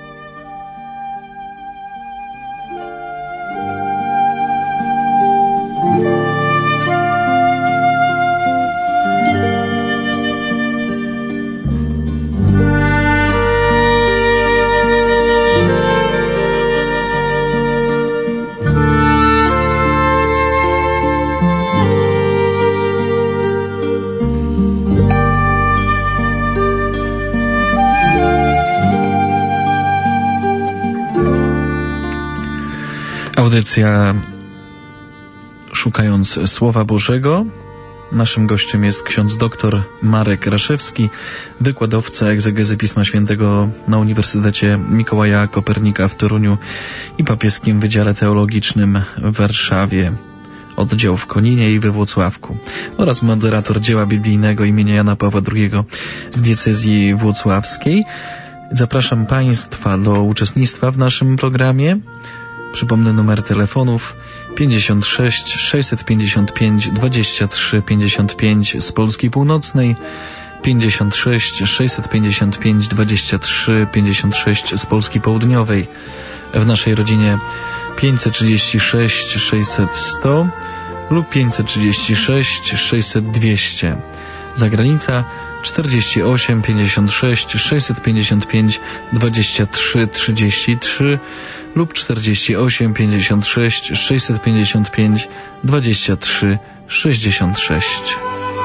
[SPEAKER 1] Audycja Szukając Słowa Bożego. Naszym gościem jest ksiądz doktor Marek Raszewski, wykładowca egzegezy Pisma Świętego na Uniwersytecie Mikołaja Kopernika w Toruniu i Papieskim Wydziale Teologicznym w Warszawie, oddział w Koninie i we Włocławku, oraz moderator dzieła biblijnego imienia Jana Pawła drugiego w diecezji włocławskiej. Zapraszam Państwa do uczestnictwa w naszym programie. Przypomnę numer telefonów pięćdziesiąt sześć sześćset pięćdziesiąt pięć dwadzieścia trzy pięćdziesiąt pięć z Polski Północnej, pięćdziesiąt sześć sześćset pięćdziesiąt pięć dwadzieścia trzy pięćdziesiąt sześć z Polski Południowej. W naszej rodzinie pięćset trzydzieści sześć sześćset sto lub pięćset trzydzieści sześć sześćset dwieście. Zagranica czterdzieści osiem pięćdziesiąt sześć sześćset pięćdziesiąt pięć dwadzieścia trzy trzydzieści trzy lub czterdzieści osiem pięćdziesiąt sześć sześćset pięćdziesiąt pięć dwadzieścia trzy sześćdziesiąt sześć.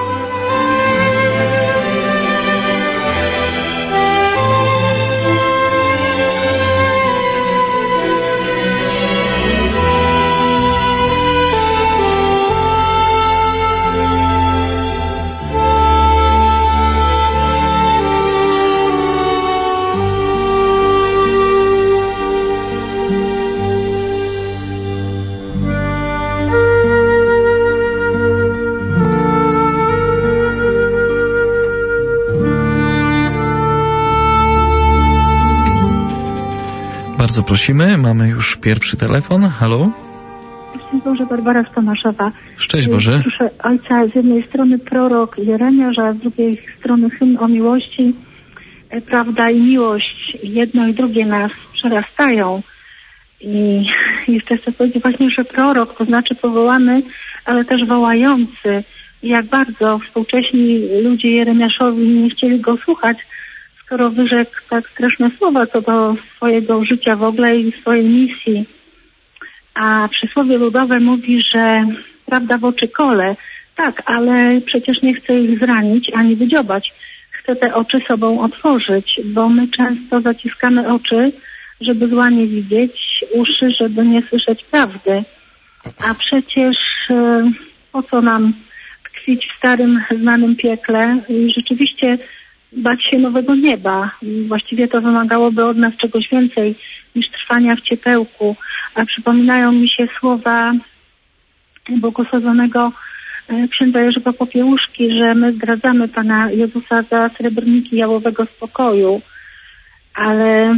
[SPEAKER 1] Bardzo prosimy, mamy już pierwszy telefon. Halo?
[SPEAKER 3] Szczęść Boże, Barbara z Tomaszowa.
[SPEAKER 1] Szczęść Boże.
[SPEAKER 3] Proszę ojca, z jednej strony prorok Jeremiasz, a z drugiej strony hymn o miłości. Prawda i miłość, jedno i drugie nas przerastają. I jeszcze chcę powiedzieć właśnie, że prorok to znaczy powołany, ale też wołający. I jak bardzo współcześni ludzie Jeremiaszowi nie chcieli go słuchać, skoro wyrzekł tak straszne słowa co do swojego życia w ogóle i swojej misji. A przysłowie ludowe mówi, że prawda w oczy kole. Tak, ale przecież nie chce ich zranić ani wydziobać. Chce te oczy sobą otworzyć, bo my często zaciskamy oczy, żeby zła nie widzieć, uszy, żeby nie słyszeć prawdy. A przecież e, po co nam tkwić w starym, znanym piekle i rzeczywiście bać się nowego nieba. Właściwie to wymagałoby od nas czegoś więcej niż trwania w ciepełku. A przypominają mi się słowa błogosławionego księdza Jerzego Popiełuszki, że my zdradzamy Pana Jezusa za srebrniki jałowego spokoju. Ale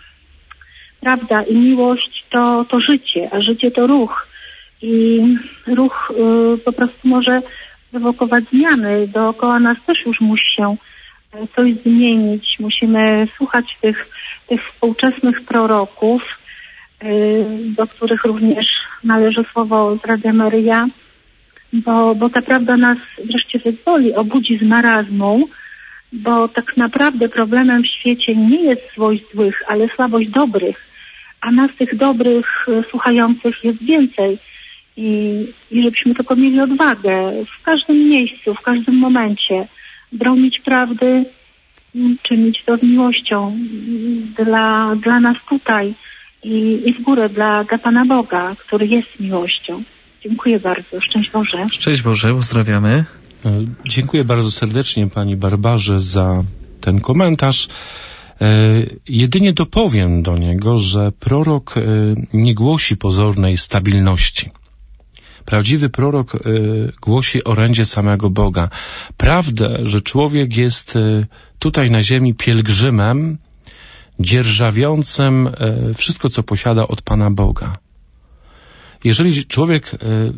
[SPEAKER 3] prawda i miłość to, to życie, a życie to ruch. I ruch y, po prostu może prowokować zmiany. Dookoła nas też już musi się coś zmienić. Musimy słuchać tych, tych współczesnych proroków, y, do których również należy słowo z Radia Maryja, bo, bo ta prawda nas wreszcie wyzwoli, obudzi z marazmu, bo tak naprawdę problemem w świecie nie jest złość złych, ale słabość dobrych, a nas tych dobrych y, słuchających jest więcej. I, I żebyśmy tylko mieli odwagę w każdym miejscu, w każdym momencie bronić prawdy, czynić to z miłością dla, dla nas tutaj i, i w górę dla, dla Pana Boga, który jest miłością. Dziękuję bardzo. Szczęść Boże.
[SPEAKER 1] Szczęść Boże, pozdrawiamy.
[SPEAKER 2] Dziękuję bardzo serdecznie Pani Barbarze za ten komentarz. E, jedynie dopowiem do niego, że prorok e, nie głosi pozornej stabilności. Prawdziwy prorok y, głosi orędzie samego Boga. Prawdę, że człowiek jest y, tutaj na ziemi pielgrzymem, dzierżawiącym y, wszystko, co posiada od Pana Boga. Jeżeli człowiek... Y,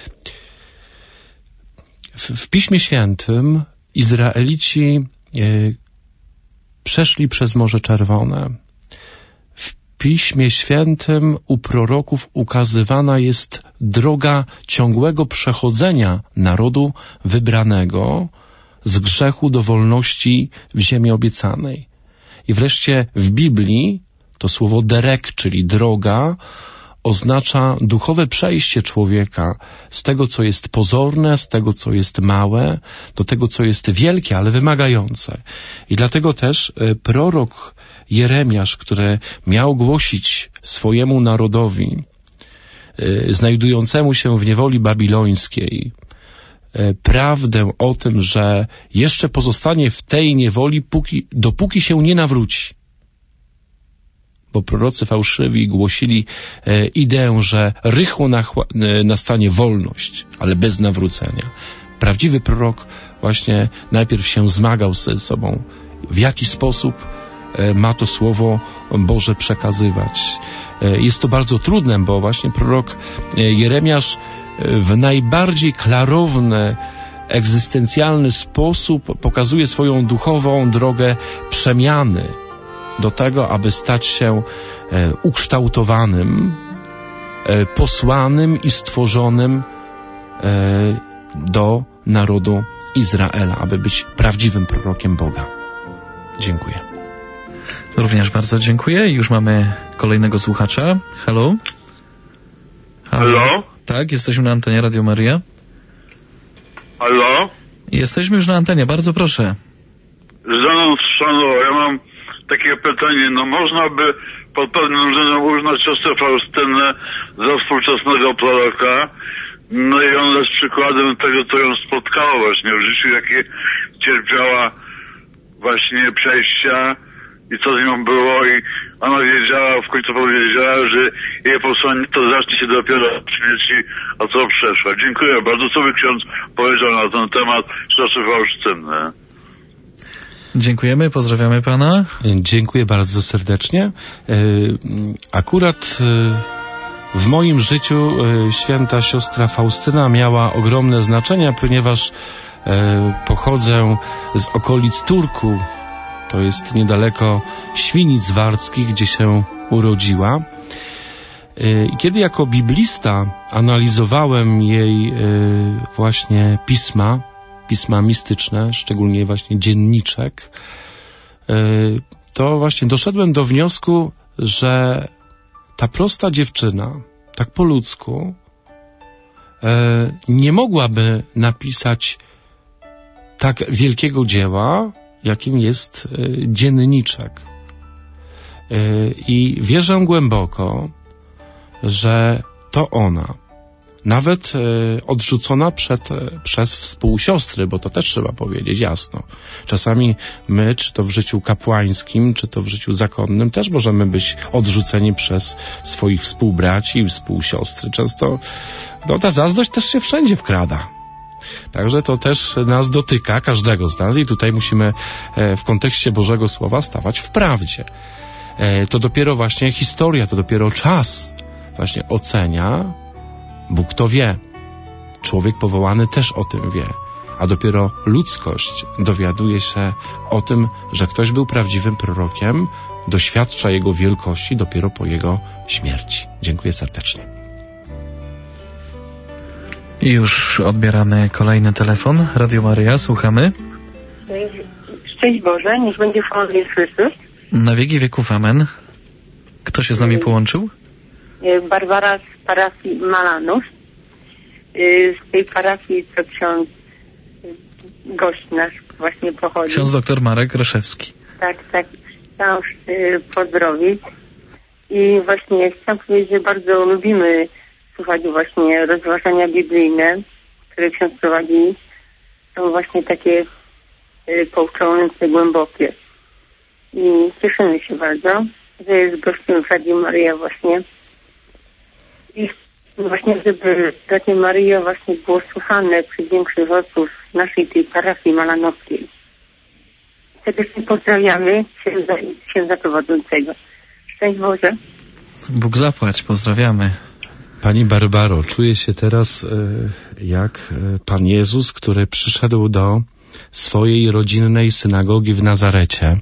[SPEAKER 2] w, w Piśmie Świętym Izraelici y, przeszli przez Morze Czerwone. W Piśmie Świętym u proroków ukazywana jest droga ciągłego przechodzenia narodu wybranego z grzechu do wolności w ziemi obiecanej. I wreszcie w Biblii to słowo derek, czyli droga, oznacza duchowe przejście człowieka z tego, co jest pozorne, z tego, co jest małe, do tego, co jest wielkie, ale wymagające. I dlatego też prorok Jeremiasz, który miał głosić swojemu narodowi, znajdującemu się w niewoli babilońskiej, prawdę o tym, że jeszcze pozostanie w tej niewoli, póki, dopóki się nie nawróci. Bo prorocy fałszywi głosili e, ideę, że rychło nachła, e, nastanie wolność, ale bez nawrócenia. Prawdziwy prorok właśnie najpierw się zmagał ze sobą. W jaki sposób e, ma to Słowo Boże przekazywać. E, jest to bardzo trudne, bo właśnie prorok e, Jeremiasz e, w najbardziej klarowny, egzystencjalny sposób pokazuje swoją duchową drogę przemiany do tego, aby stać się e, ukształtowanym, e, posłanym i stworzonym e, do narodu Izraela, aby być prawdziwym prorokiem Boga. Dziękuję.
[SPEAKER 1] Również bardzo dziękuję. Już mamy kolejnego słuchacza. Halo? Halo?
[SPEAKER 4] Halo?
[SPEAKER 1] Tak, jesteśmy na antenie Radio Maria.
[SPEAKER 4] Halo?
[SPEAKER 1] Jesteśmy już na antenie, bardzo proszę.
[SPEAKER 4] Żoną Strzanowa, ja mam takie pytanie, no można by pod pewnym względem uznać siostrę Faustynę za współczesnego proroka, no i ona jest przykładem tego, co ją spotkało właśnie w życiu, jakie cierpiała właśnie przejścia i co z nią było, i ona wiedziała, w końcu powiedziała, że jej posłanie to zacznie się dopiero od śmierci, a co przeszła. Dziękuję bardzo. Co by ksiądz powiedział na ten temat siostry Faustyny?
[SPEAKER 1] Dziękujemy, pozdrawiamy pana.
[SPEAKER 2] Dziękuję bardzo serdecznie. Akurat w moim życiu święta siostra Faustyna miała ogromne znaczenie, ponieważ pochodzę z okolic Turku. To jest niedaleko Świnic Warckich, gdzie się urodziła. I kiedy jako biblista analizowałem jej właśnie pisma, pisma mistyczne, szczególnie właśnie dzienniczek, to właśnie doszedłem do wniosku, że ta prosta dziewczyna, tak po ludzku, nie mogłaby napisać tak wielkiego dzieła, jakim jest dzienniczek. I wierzę głęboko, że to ona, nawet e, odrzucona przed, e, przez współsiostry, bo to też trzeba powiedzieć jasno. Czasami my, czy to w życiu kapłańskim, czy to w życiu zakonnym, też możemy być odrzuceni przez swoich współbraci i współsiostry. Często no, ta zazdrość też się wszędzie wkrada. Także to też nas dotyka, każdego z nas, i tutaj musimy e, w kontekście Bożego Słowa stawać w prawdzie. E, to dopiero właśnie historia, to dopiero czas właśnie ocenia. Bóg to wie. Człowiek powołany też o tym wie. A dopiero ludzkość dowiaduje się o tym, że ktoś był prawdziwym prorokiem, doświadcza jego wielkości dopiero po jego śmierci. Dziękuję serdecznie.
[SPEAKER 1] I już odbieramy kolejny telefon. Radio Maryja, słuchamy.
[SPEAKER 5] Szczęść Boże, niech będzie chwalony Jezus Chrystus.
[SPEAKER 1] Na wieki wieków amen. Kto się z nami połączył?
[SPEAKER 5] Barbara z parafii Malanów. Z tej parafii co ksiądz, gość nasz właśnie pochodzi.
[SPEAKER 1] Ksiądz doktor Marek Ryszewski.
[SPEAKER 5] Tak, tak. Chciałam pozdrowić. I właśnie chciałam powiedzieć, że bardzo lubimy słuchać właśnie rozważania biblijne, które ksiądz prowadzi. Są właśnie takie pouczające, głębokie. I cieszymy się bardzo, że jest gościem w Radiu Maryja właśnie. I Właśnie, żeby Radio Maryja właśnie było słuchane przez większych osób w naszej tej parafii malanowskiej. Serdecznie pozdrawiamy księdza i księdza prowadzącego. Szczęść Boże.
[SPEAKER 1] Bóg zapłać, pozdrawiamy.
[SPEAKER 2] Pani Barbaro, czuję się teraz y, jak y, Pan Jezus, który przyszedł do swojej rodzinnej synagogi w Nazarecie.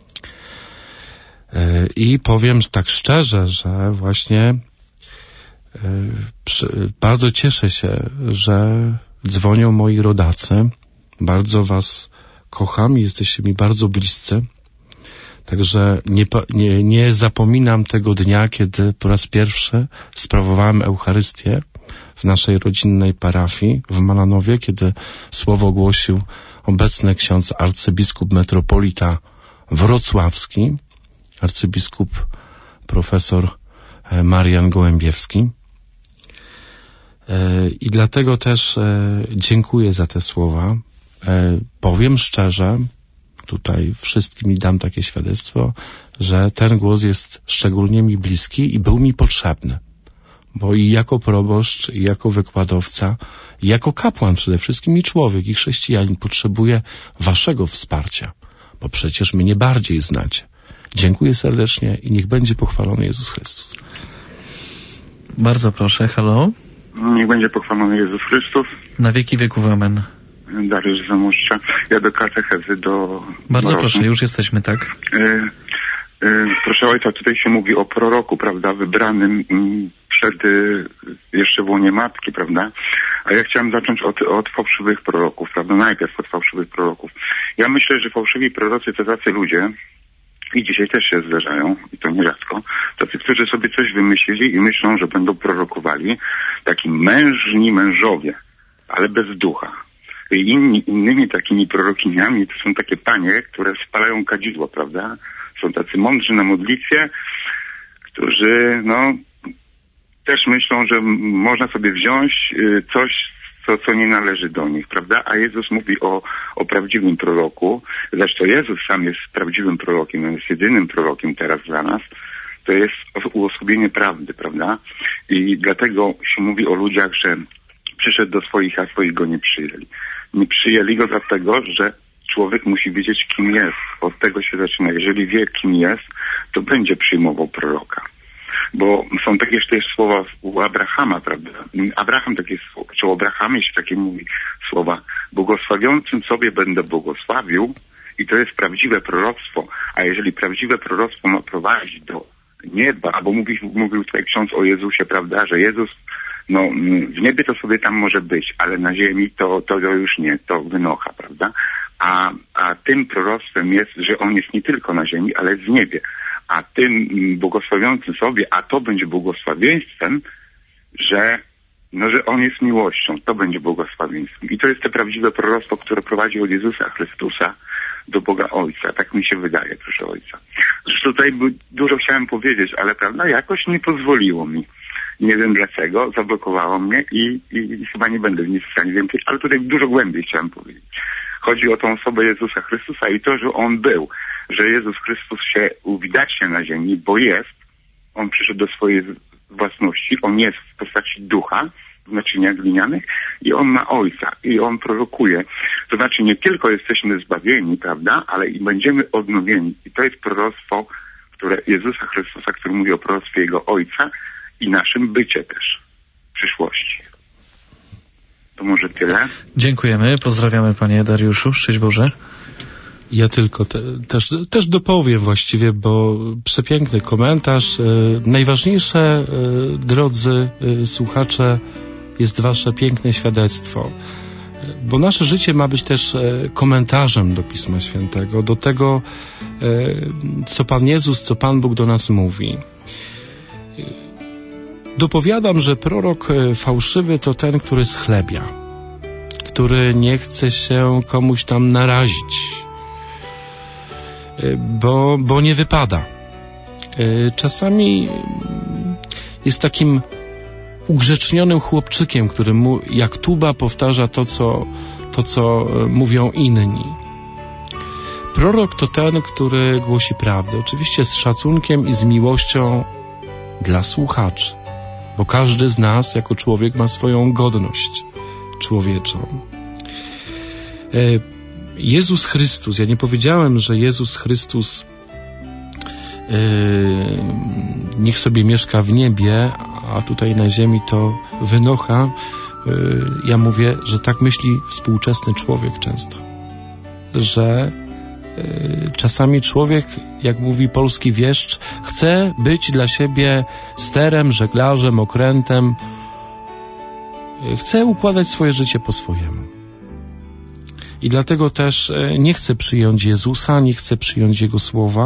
[SPEAKER 2] Y, I powiem tak szczerze, że właśnie y, przy, bardzo cieszę się, że dzwonią moi rodacy. Bardzo was kocham i jesteście mi bardzo bliscy. Także nie, nie, nie zapominam tego dnia, kiedy po raz pierwszy sprawowałem Eucharystię w naszej rodzinnej parafii w Malanowie, kiedy słowo głosił obecny ksiądz arcybiskup metropolita wrocławski, arcybiskup profesor Marian Gołębiewski. I dlatego też dziękuję za te słowa. Powiem szczerze, tutaj wszystkim mi dam takie świadectwo, że ten głos jest szczególnie mi bliski i był mi potrzebny. Bo i jako proboszcz, i jako wykładowca, i jako kapłan przede wszystkim i człowiek, i chrześcijanin potrzebuje waszego wsparcia, bo przecież mnie bardziej znacie. Dziękuję serdecznie i niech będzie pochwalony Jezus Chrystus.
[SPEAKER 1] Bardzo proszę, halo.
[SPEAKER 6] Niech będzie pochwalony Jezus Chrystus.
[SPEAKER 1] Na wieki wieków, amen.
[SPEAKER 6] Dariusz Zamoszcza. Ja do katechezy, do...
[SPEAKER 1] Bardzo
[SPEAKER 6] Maroku.
[SPEAKER 1] proszę, już jesteśmy, tak?
[SPEAKER 6] Y, y, proszę ojca, tutaj się mówi o proroku, prawda, wybranym y, przed y, jeszcze w łonie matki, prawda? A ja chciałem zacząć od, od fałszywych proroków, prawda? Najpierw od fałszywych proroków. Ja myślę, że fałszywi prorocy to tacy ludzie, i dzisiaj też się zdarzają, i to nierzadko, tacy, którzy sobie coś wymyślili i myślą, że będą prorokowali, taki mężni mężowie, ale bez ducha. I inni, innymi takimi prorokiniami to są takie panie, które spalają kadzidło, prawda? Są tacy mądrzy na modlitwie, którzy, no, też myślą, że można sobie wziąć coś, co, co nie należy do nich, prawda? A Jezus mówi o, o prawdziwym proroku. Zresztą Jezus sam jest prawdziwym prorokiem, on jest jedynym prorokiem teraz dla nas. To jest uosobienie prawdy, prawda? I dlatego się mówi o ludziach, że przyszedł do swoich, a swoich go nie przyjęli. Nie przyjęli go dlatego, że człowiek musi wiedzieć, kim jest. Od tego się zaczyna. Jeżeli wie, kim jest, to będzie przyjmował proroka. Bo są takie też słowa u Abrahama, prawda? Abraham takie słowa, czy o Abrahamie się takie mówi słowa. Błogosławiącym sobie będę błogosławił i to jest prawdziwe proroctwo. A jeżeli prawdziwe proroctwo ma prowadzić do nieba, bo mówi, mówił tutaj ksiądz o Jezusie, prawda, że Jezus, no w niebie to sobie tam może być, ale na ziemi to, to, to już nie, to wynocha, prawda? A, a tym proroctwem jest, że on jest nie tylko na ziemi, ale w niebie. A tym błogosławiącym sobie, a to będzie błogosławieństwem, że, no, że on jest miłością, to będzie błogosławieństwem. I to jest to prawdziwe proroctwo, które prowadzi od Jezusa Chrystusa do Boga Ojca. Tak mi się wydaje, proszę Ojca. Zresztą tutaj dużo chciałem powiedzieć, ale prawda, jakoś nie pozwoliło mi. Nie wiem dlaczego, zablokowało mnie i, i, i chyba nie będę nic w stanie więcej, ale tutaj dużo głębiej chciałem powiedzieć. Chodzi o tą osobę Jezusa Chrystusa i to, że On był, że Jezus Chrystus się uwidacznia na ziemi, bo jest, On przyszedł do swojej własności, On jest w postaci ducha, w naczyniach glinianych i On ma Ojca i On prorokuje. To znaczy nie tylko jesteśmy zbawieni, prawda, ale i będziemy odnowieni. I to jest proroctwo, które Jezusa Chrystusa, który mówi o proroctwie Jego Ojca i naszym bycie też w przyszłości. To może tyle.
[SPEAKER 1] Dziękujemy, pozdrawiamy panie Dariuszu, szczęść Boże.
[SPEAKER 2] Ja tylko te, też, też dopowiem właściwie, bo przepiękny komentarz. E, najważniejsze, e, drodzy e, słuchacze, jest wasze piękne świadectwo. E, bo nasze życie ma być też e, komentarzem do Pisma Świętego, do tego, e, co Pan Jezus, co Pan Bóg do nas mówi. E, dopowiadam, że prorok e, fałszywy to ten, który schlebia, który nie chce się komuś tam narazić, bo, bo nie wypada. Czasami jest takim ugrzecznionym chłopczykiem, który mu jak tuba powtarza to, co, to, co mówią inni. Prorok to ten, który głosi prawdę, oczywiście z szacunkiem i z miłością dla słuchaczy. bo każdy z nas jako człowiek ma swoją godność człowieczą. Jezus Chrystus, ja nie powiedziałem, że Jezus Chrystus niech sobie mieszka w niebie, a tutaj na ziemi to wynocha. Ja mówię, że tak myśli współczesny człowiek często, że czasami człowiek, jak mówi polski wieszcz, chce być dla siebie sterem, żeglarzem, okrętem, chce układać swoje życie po swojemu. I dlatego też nie chce przyjąć Jezusa, nie chce przyjąć Jego słowa,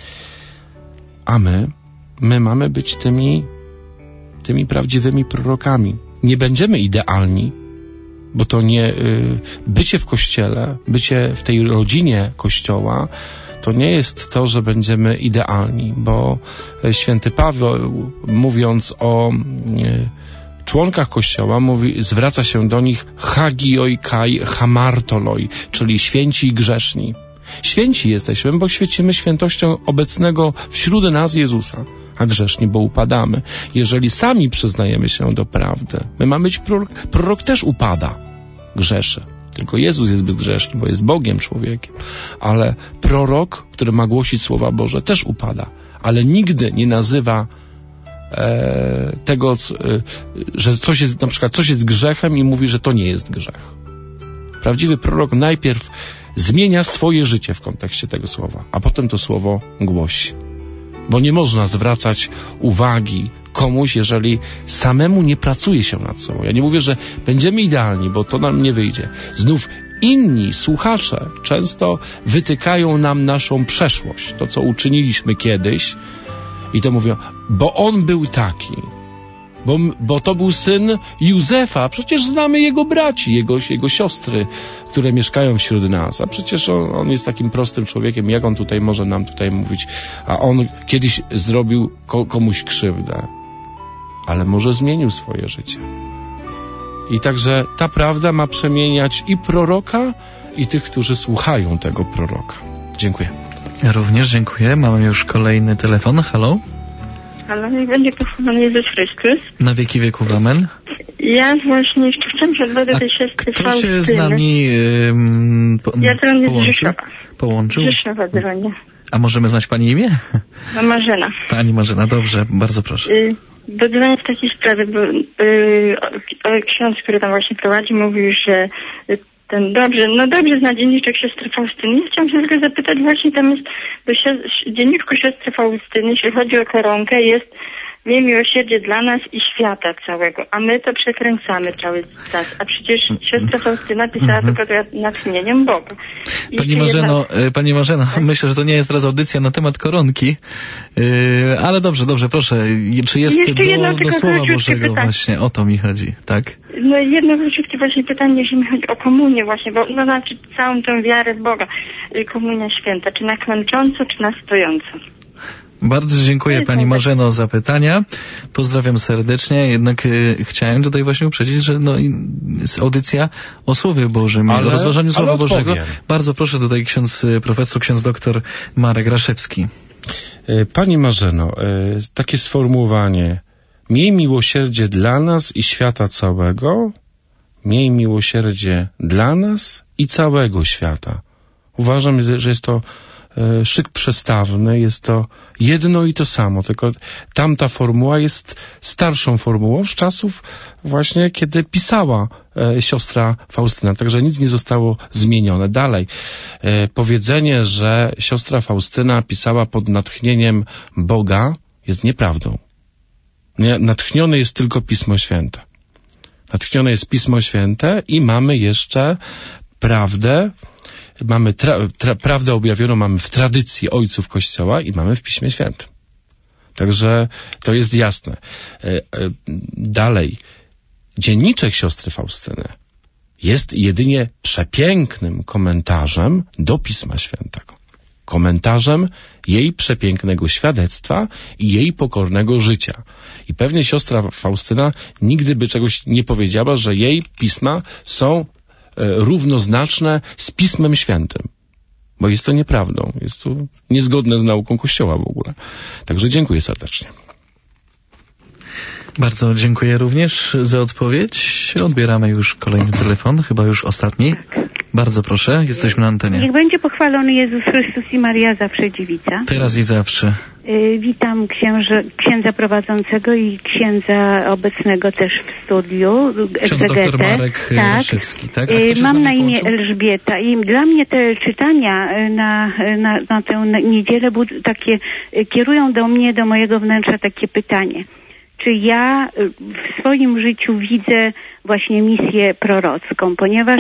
[SPEAKER 2] a my, my mamy być tymi, tymi prawdziwymi prorokami. Nie będziemy idealni, bo to nie y, bycie w Kościele, bycie w tej rodzinie Kościoła, to nie jest to, że będziemy idealni, bo święty Paweł, mówiąc o y, członkach Kościoła, mówi, zwraca się do nich hagioi kai hamartoloi, czyli święci i grzeszni. Święci jesteśmy, bo świecimy świętością obecnego wśród nas Jezusa, a grzeszni, bo upadamy. Jeżeli sami przyznajemy się do prawdy, my mamy być prorok, prorok też upada, grzeszy. Tylko Jezus jest bezgrzeszny, bo jest Bogiem, człowiekiem. Ale prorok, który ma głosić słowa Boże, też upada. Ale nigdy nie nazywa e, tego, c, e, że coś jest, na przykład coś jest grzechem i mówi, że to nie jest grzech. Prawdziwy prorok najpierw zmienia swoje życie w kontekście tego słowa, a potem to słowo głosi. Bo nie można zwracać uwagi komuś, jeżeli samemu nie pracuje się nad sobą. Ja nie mówię, że będziemy idealni, bo to nam nie wyjdzie. Znów inni słuchacze często wytykają nam naszą przeszłość, to co uczyniliśmy kiedyś i to mówią, bo on był taki, bo, bo to był syn Józefa, przecież znamy jego braci, jego, jego siostry, które mieszkają wśród nas, a przecież on, on jest takim prostym człowiekiem, jak on tutaj może nam tutaj mówić, a on kiedyś zrobił ko, komuś krzywdę, ale może zmienił swoje życie. I także ta prawda ma przemieniać i proroka, i tych, którzy słuchają tego proroka. Dziękuję.
[SPEAKER 1] Ja również dziękuję. Mamy już kolejny telefon. Halo?
[SPEAKER 7] Halo, niech będzie pochwalony Jezus Chrystus.
[SPEAKER 1] Na wieki wieków, amen.
[SPEAKER 7] Ja właśnie jeszcze chciałam się odwołać do tej siostry
[SPEAKER 1] Kto się z nami ym, po,
[SPEAKER 7] ja
[SPEAKER 1] połączył? Połączył?
[SPEAKER 7] Rzeszowa dzwonię.
[SPEAKER 1] A możemy znać pani imię?
[SPEAKER 7] No Marzena.
[SPEAKER 1] Pani Marzena, dobrze, bardzo proszę.
[SPEAKER 7] Y, bo dzwonię w takiej sprawie, bo y, o, o, ksiądz, który tam właśnie prowadzi, mówił, że y, ten dobrze, no dobrze zna dzienniczek siostry Faustyny. Ja chciałam się tylko zapytać, właśnie tam jest, bo w dzienniczku siostry Faustyny, jeśli chodzi o koronkę, jest miej miłosierdzie dla nas i świata całego, a my to przekręcamy cały czas, a przecież siostra Faustyna pisała mm-hmm. tylko pod natchnieniem Boga. I
[SPEAKER 1] Pani Marzeno, jedna... Pani Marzeno, tak? Myślę, że to nie jest teraz audycja na temat koronki, yy, ale dobrze, dobrze, proszę, czy jest do, do Słowa Bożego pytanie. Właśnie, o to mi chodzi, tak?
[SPEAKER 7] No jedno króciutkie właśnie pytanie, jeżeli chodzi o komunię właśnie, bo no znaczy całą tę wiarę w Boga, komunia święta, czy na klęcząco, czy na stojąco?
[SPEAKER 1] Bardzo dziękuję Pani Marzeno za pytania. Pozdrawiam serdecznie. Jednak y, chciałem tutaj właśnie uprzedzić, że no, jest audycja o Słowie Bożym, ale, o rozważaniu Słowa Bożego. Bardzo proszę tutaj ksiądz profesor, ksiądz doktor Marek Raszewski.
[SPEAKER 2] Pani Marzeno, takie sformułowanie: miej miłosierdzie dla nas i świata całego, miej miłosierdzie dla nas i całego świata. Uważam, że jest to szyk przestawny, jest to jedno i to samo, tylko tamta formuła jest starszą formułą z czasów właśnie, kiedy pisała e, siostra Faustyna, także nic nie zostało zmienione. Dalej, e, powiedzenie, że siostra Faustyna pisała pod natchnieniem Boga, jest nieprawdą. Nie, natchnione jest tylko Pismo Święte. Natchnione jest Pismo Święte i mamy jeszcze prawdę, Mamy tra- tra- prawdę objawioną mamy w tradycji ojców Kościoła i mamy w Piśmie Świętym. Także to jest jasne. E, e, dalej, dzienniczek siostry Faustyny jest jedynie przepięknym komentarzem do Pisma Świętego. Komentarzem jej przepięknego świadectwa i jej pokornego życia. I pewnie siostra Faustyna nigdy by czegoś nie powiedziała, że jej pisma są równoznaczne z Pismem Świętym. Bo jest to nieprawdą. Jest to niezgodne z nauką Kościoła w ogóle. Także dziękuję serdecznie.
[SPEAKER 1] Bardzo dziękuję również za odpowiedź. Odbieramy już kolejny telefon, chyba już ostatni. Bardzo proszę, jesteśmy na antenie.
[SPEAKER 8] Niech będzie pochwalony Jezus Chrystus i Maria zawsze dziewica.
[SPEAKER 1] Teraz i zawsze.
[SPEAKER 8] Y, witam księże, księdza prowadzącego i księdza obecnego też w studiu.
[SPEAKER 1] Ksiądz doktor Marek Raszewski, tak?
[SPEAKER 8] tak? Y, mam na imię Elżbieta i dla mnie te czytania na, na, na tę niedzielę takie, kierują do mnie, do mojego wnętrza takie pytanie. Czy ja w swoim życiu widzę właśnie misję prorocką, ponieważ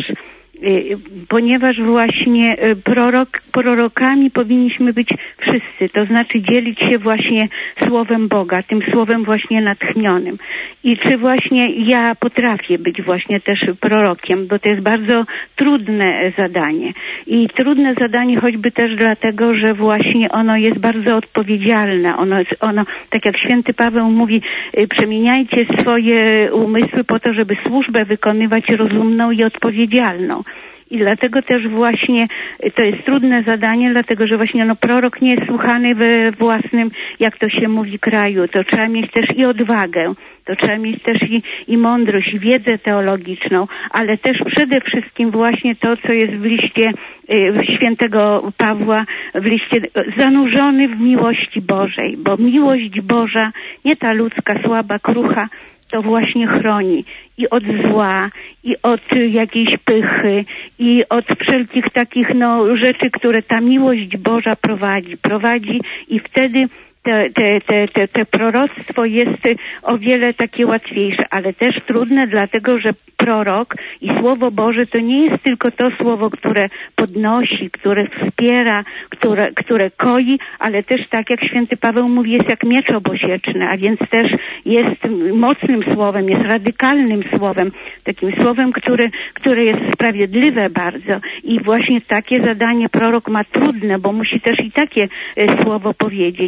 [SPEAKER 8] ponieważ właśnie prorok, prorokami powinniśmy być wszyscy, to znaczy dzielić się właśnie Słowem Boga, tym Słowem właśnie natchnionym. I czy właśnie ja potrafię być właśnie też prorokiem, bo to jest bardzo trudne zadanie. I trudne zadanie choćby też dlatego, że właśnie ono jest bardzo odpowiedzialne. Ono, ono tak jak święty Paweł mówi, przemieniajcie swoje umysły po to, żeby służbę wykonywać rozumną i odpowiedzialną. I dlatego też właśnie to jest trudne zadanie, dlatego że właśnie no prorok nie jest słuchany we własnym, jak to się mówi, kraju. To trzeba mieć też i odwagę, to trzeba mieć też i, i mądrość, i wiedzę teologiczną, ale też przede wszystkim właśnie to, co jest w liście y, świętego Pawła, w liście zanurzony w miłości Bożej, bo miłość Boża, nie ta ludzka, słaba, krucha, to właśnie chroni i od zła, i od jakiejś pychy, i od wszelkich takich no rzeczy, które ta miłość Boża prowadzi. Prowadzi i wtedy te, te, te, te, te proroctwo jest o wiele takie łatwiejsze, ale też trudne, dlatego że prorok i Słowo Boże to nie jest tylko to słowo, które podnosi, które wspiera, które, które koi, ale też tak jak święty Paweł mówi, jest jak miecz obosieczny, a więc też jest mocnym słowem, jest radykalnym słowem, takim słowem, które, które jest sprawiedliwe bardzo. I właśnie takie zadanie prorok ma trudne, bo musi też i takie e, słowo powiedzieć.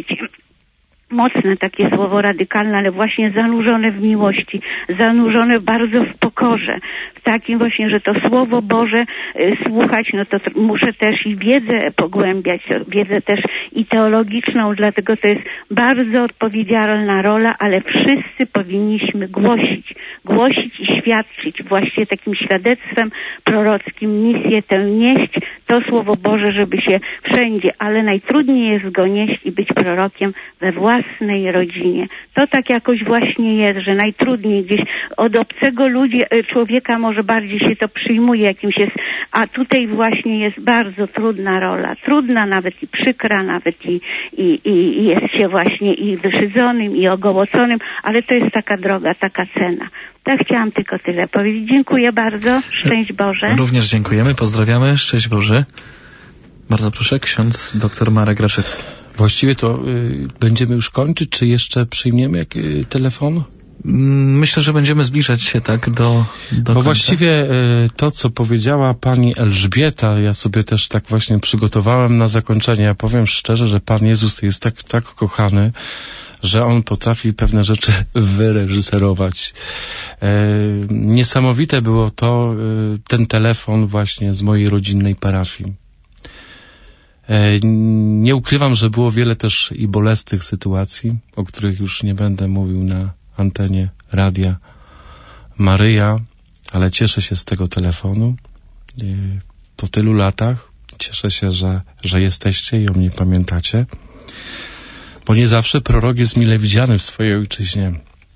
[SPEAKER 8] Mocne takie słowo, radykalne, ale właśnie zanurzone w miłości, zanurzone bardzo w pokorze, w takim właśnie, że to Słowo Boże y, słuchać, no to t- muszę też i wiedzę pogłębiać, wiedzę też i teologiczną, dlatego to jest bardzo odpowiedzialna rola, ale wszyscy powinniśmy głosić, głosić i świadczyć, właśnie takim świadectwem prorockim misję tę nieść, to Słowo Boże, żeby się wszędzie, ale najtrudniej jest go nieść i być prorokiem we własnym własnej rodzinie. To tak jakoś właśnie jest, że najtrudniej gdzieś od obcego ludzi, człowieka może bardziej się to przyjmuje jakimś jest, a tutaj właśnie jest bardzo trudna rola. Trudna, nawet i przykra, nawet i, i, i jest się właśnie i wyszydzonym, i ogołoconym, ale to jest taka droga, taka cena. Tak chciałam tylko tyle powiedzieć. Dziękuję bardzo. Szczęść Boże.
[SPEAKER 1] Również dziękujemy. Pozdrawiamy. Szczęść Boże. Bardzo proszę, ksiądz doktor Marek Raszewski.
[SPEAKER 2] Właściwie to y, będziemy już kończyć, czy jeszcze przyjmiemy jak, y, telefon?
[SPEAKER 1] Myślę, że będziemy zbliżać się tak do, do
[SPEAKER 2] Bo
[SPEAKER 1] końca.
[SPEAKER 2] właściwie y, to, co powiedziała pani Elżbieta, ja sobie też tak właśnie przygotowałem na zakończenie. Ja powiem szczerze, że Pan Jezus jest tak, tak kochany, że On potrafi pewne rzeczy wyreżyserować. E, niesamowite było to, y, ten telefon właśnie z mojej rodzinnej parafii. Nie ukrywam, że było wiele też i bolesnych sytuacji, o których już nie będę mówił na antenie Radia Maryja, ale cieszę się z tego telefonu. Po tylu latach cieszę się, że, że jesteście i o mnie pamiętacie, bo nie zawsze prorok jest mile widziany w swojej ojczyźnie.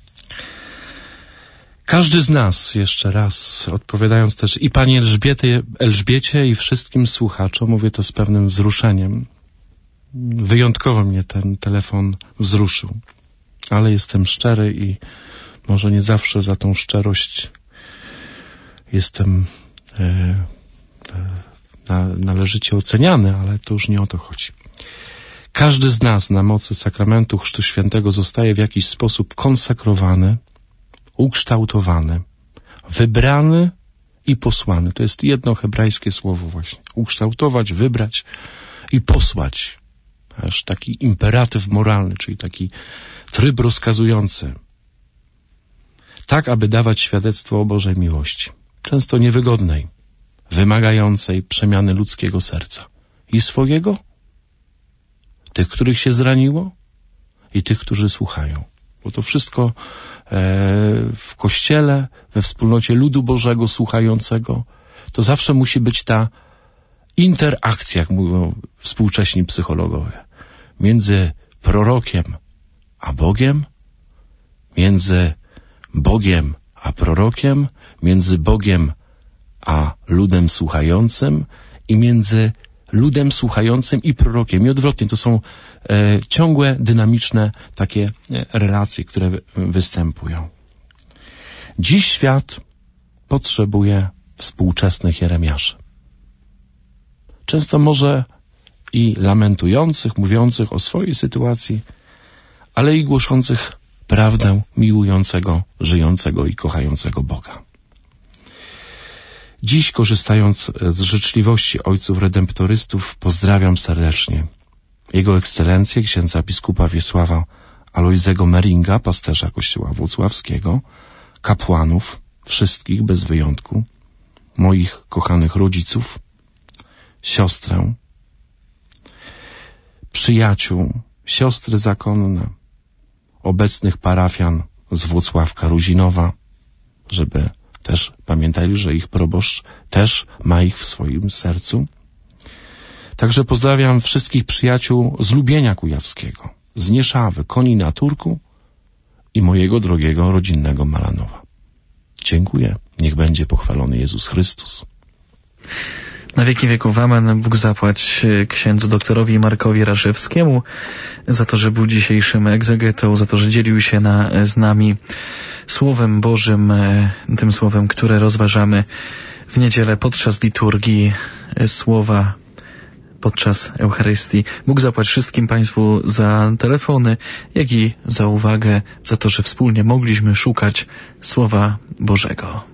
[SPEAKER 2] Każdy z nas, jeszcze raz odpowiadając też i pani Elżbiecie, Elżbiecie i wszystkim słuchaczom, mówię to z pewnym wzruszeniem. Wyjątkowo mnie ten telefon wzruszył, ale jestem szczery i może nie zawsze za tą szczerość jestem e, e, na, należycie oceniany, ale to już nie o to chodzi. Każdy z nas na mocy sakramentu Chrztu Świętego zostaje w jakiś sposób konsekrowany, ukształtowany, wybrany i posłany. To jest jedno hebrajskie słowo właśnie. Ukształtować, wybrać i posłać. Aż taki imperatyw moralny, czyli taki tryb rozkazujący. Tak, aby dawać świadectwo o Bożej miłości. Często niewygodnej, wymagającej przemiany ludzkiego serca. I swojego, tych, których się zraniło, i tych, którzy słuchają. Bo to wszystko w Kościele, we wspólnocie ludu Bożego słuchającego, to zawsze musi być ta interakcja, jak mówią współcześni psychologowie, między prorokiem a Bogiem, między Bogiem a prorokiem, między Bogiem a ludem słuchającym i między ludem słuchającym i prorokiem. I odwrotnie, to są e, ciągłe, dynamiczne takie e, relacje, które wy, występują. Dziś świat potrzebuje współczesnych Jeremiaszy. Często może i lamentujących, mówiących o swojej sytuacji, ale i głoszących prawdę miłującego, żyjącego i kochającego Boga. Dziś, korzystając z życzliwości ojców redemptorystów, pozdrawiam serdecznie Jego Ekscelencję, księdza biskupa Wiesława Alojzego Meringa, pasterza Kościoła Włocławskiego, kapłanów, wszystkich bez wyjątku, moich kochanych rodziców, siostrę, przyjaciół, siostry zakonne, obecnych parafian z Włocławka Ruzinowa, żeby też pamiętali, że ich proboszcz też ma ich w swoim sercu. Także pozdrawiam wszystkich przyjaciół z Lubienia Kujawskiego, z Nieszawy, Konina, Turku i mojego drogiego rodzinnego Malanowa. Dziękuję. Niech będzie pochwalony Jezus Chrystus.
[SPEAKER 1] Na wieki wieków amen. Bóg zapłać księdzu doktorowi Markowi Raszewskiemu za to, że był dzisiejszym egzegetą, za to, że dzielił się na, z nami Słowem Bożym, tym Słowem, które rozważamy w niedzielę podczas liturgii Słowa, podczas Eucharystii. Bóg zapłać wszystkim Państwu za telefony, jak i za uwagę, za to, że wspólnie mogliśmy szukać Słowa Bożego.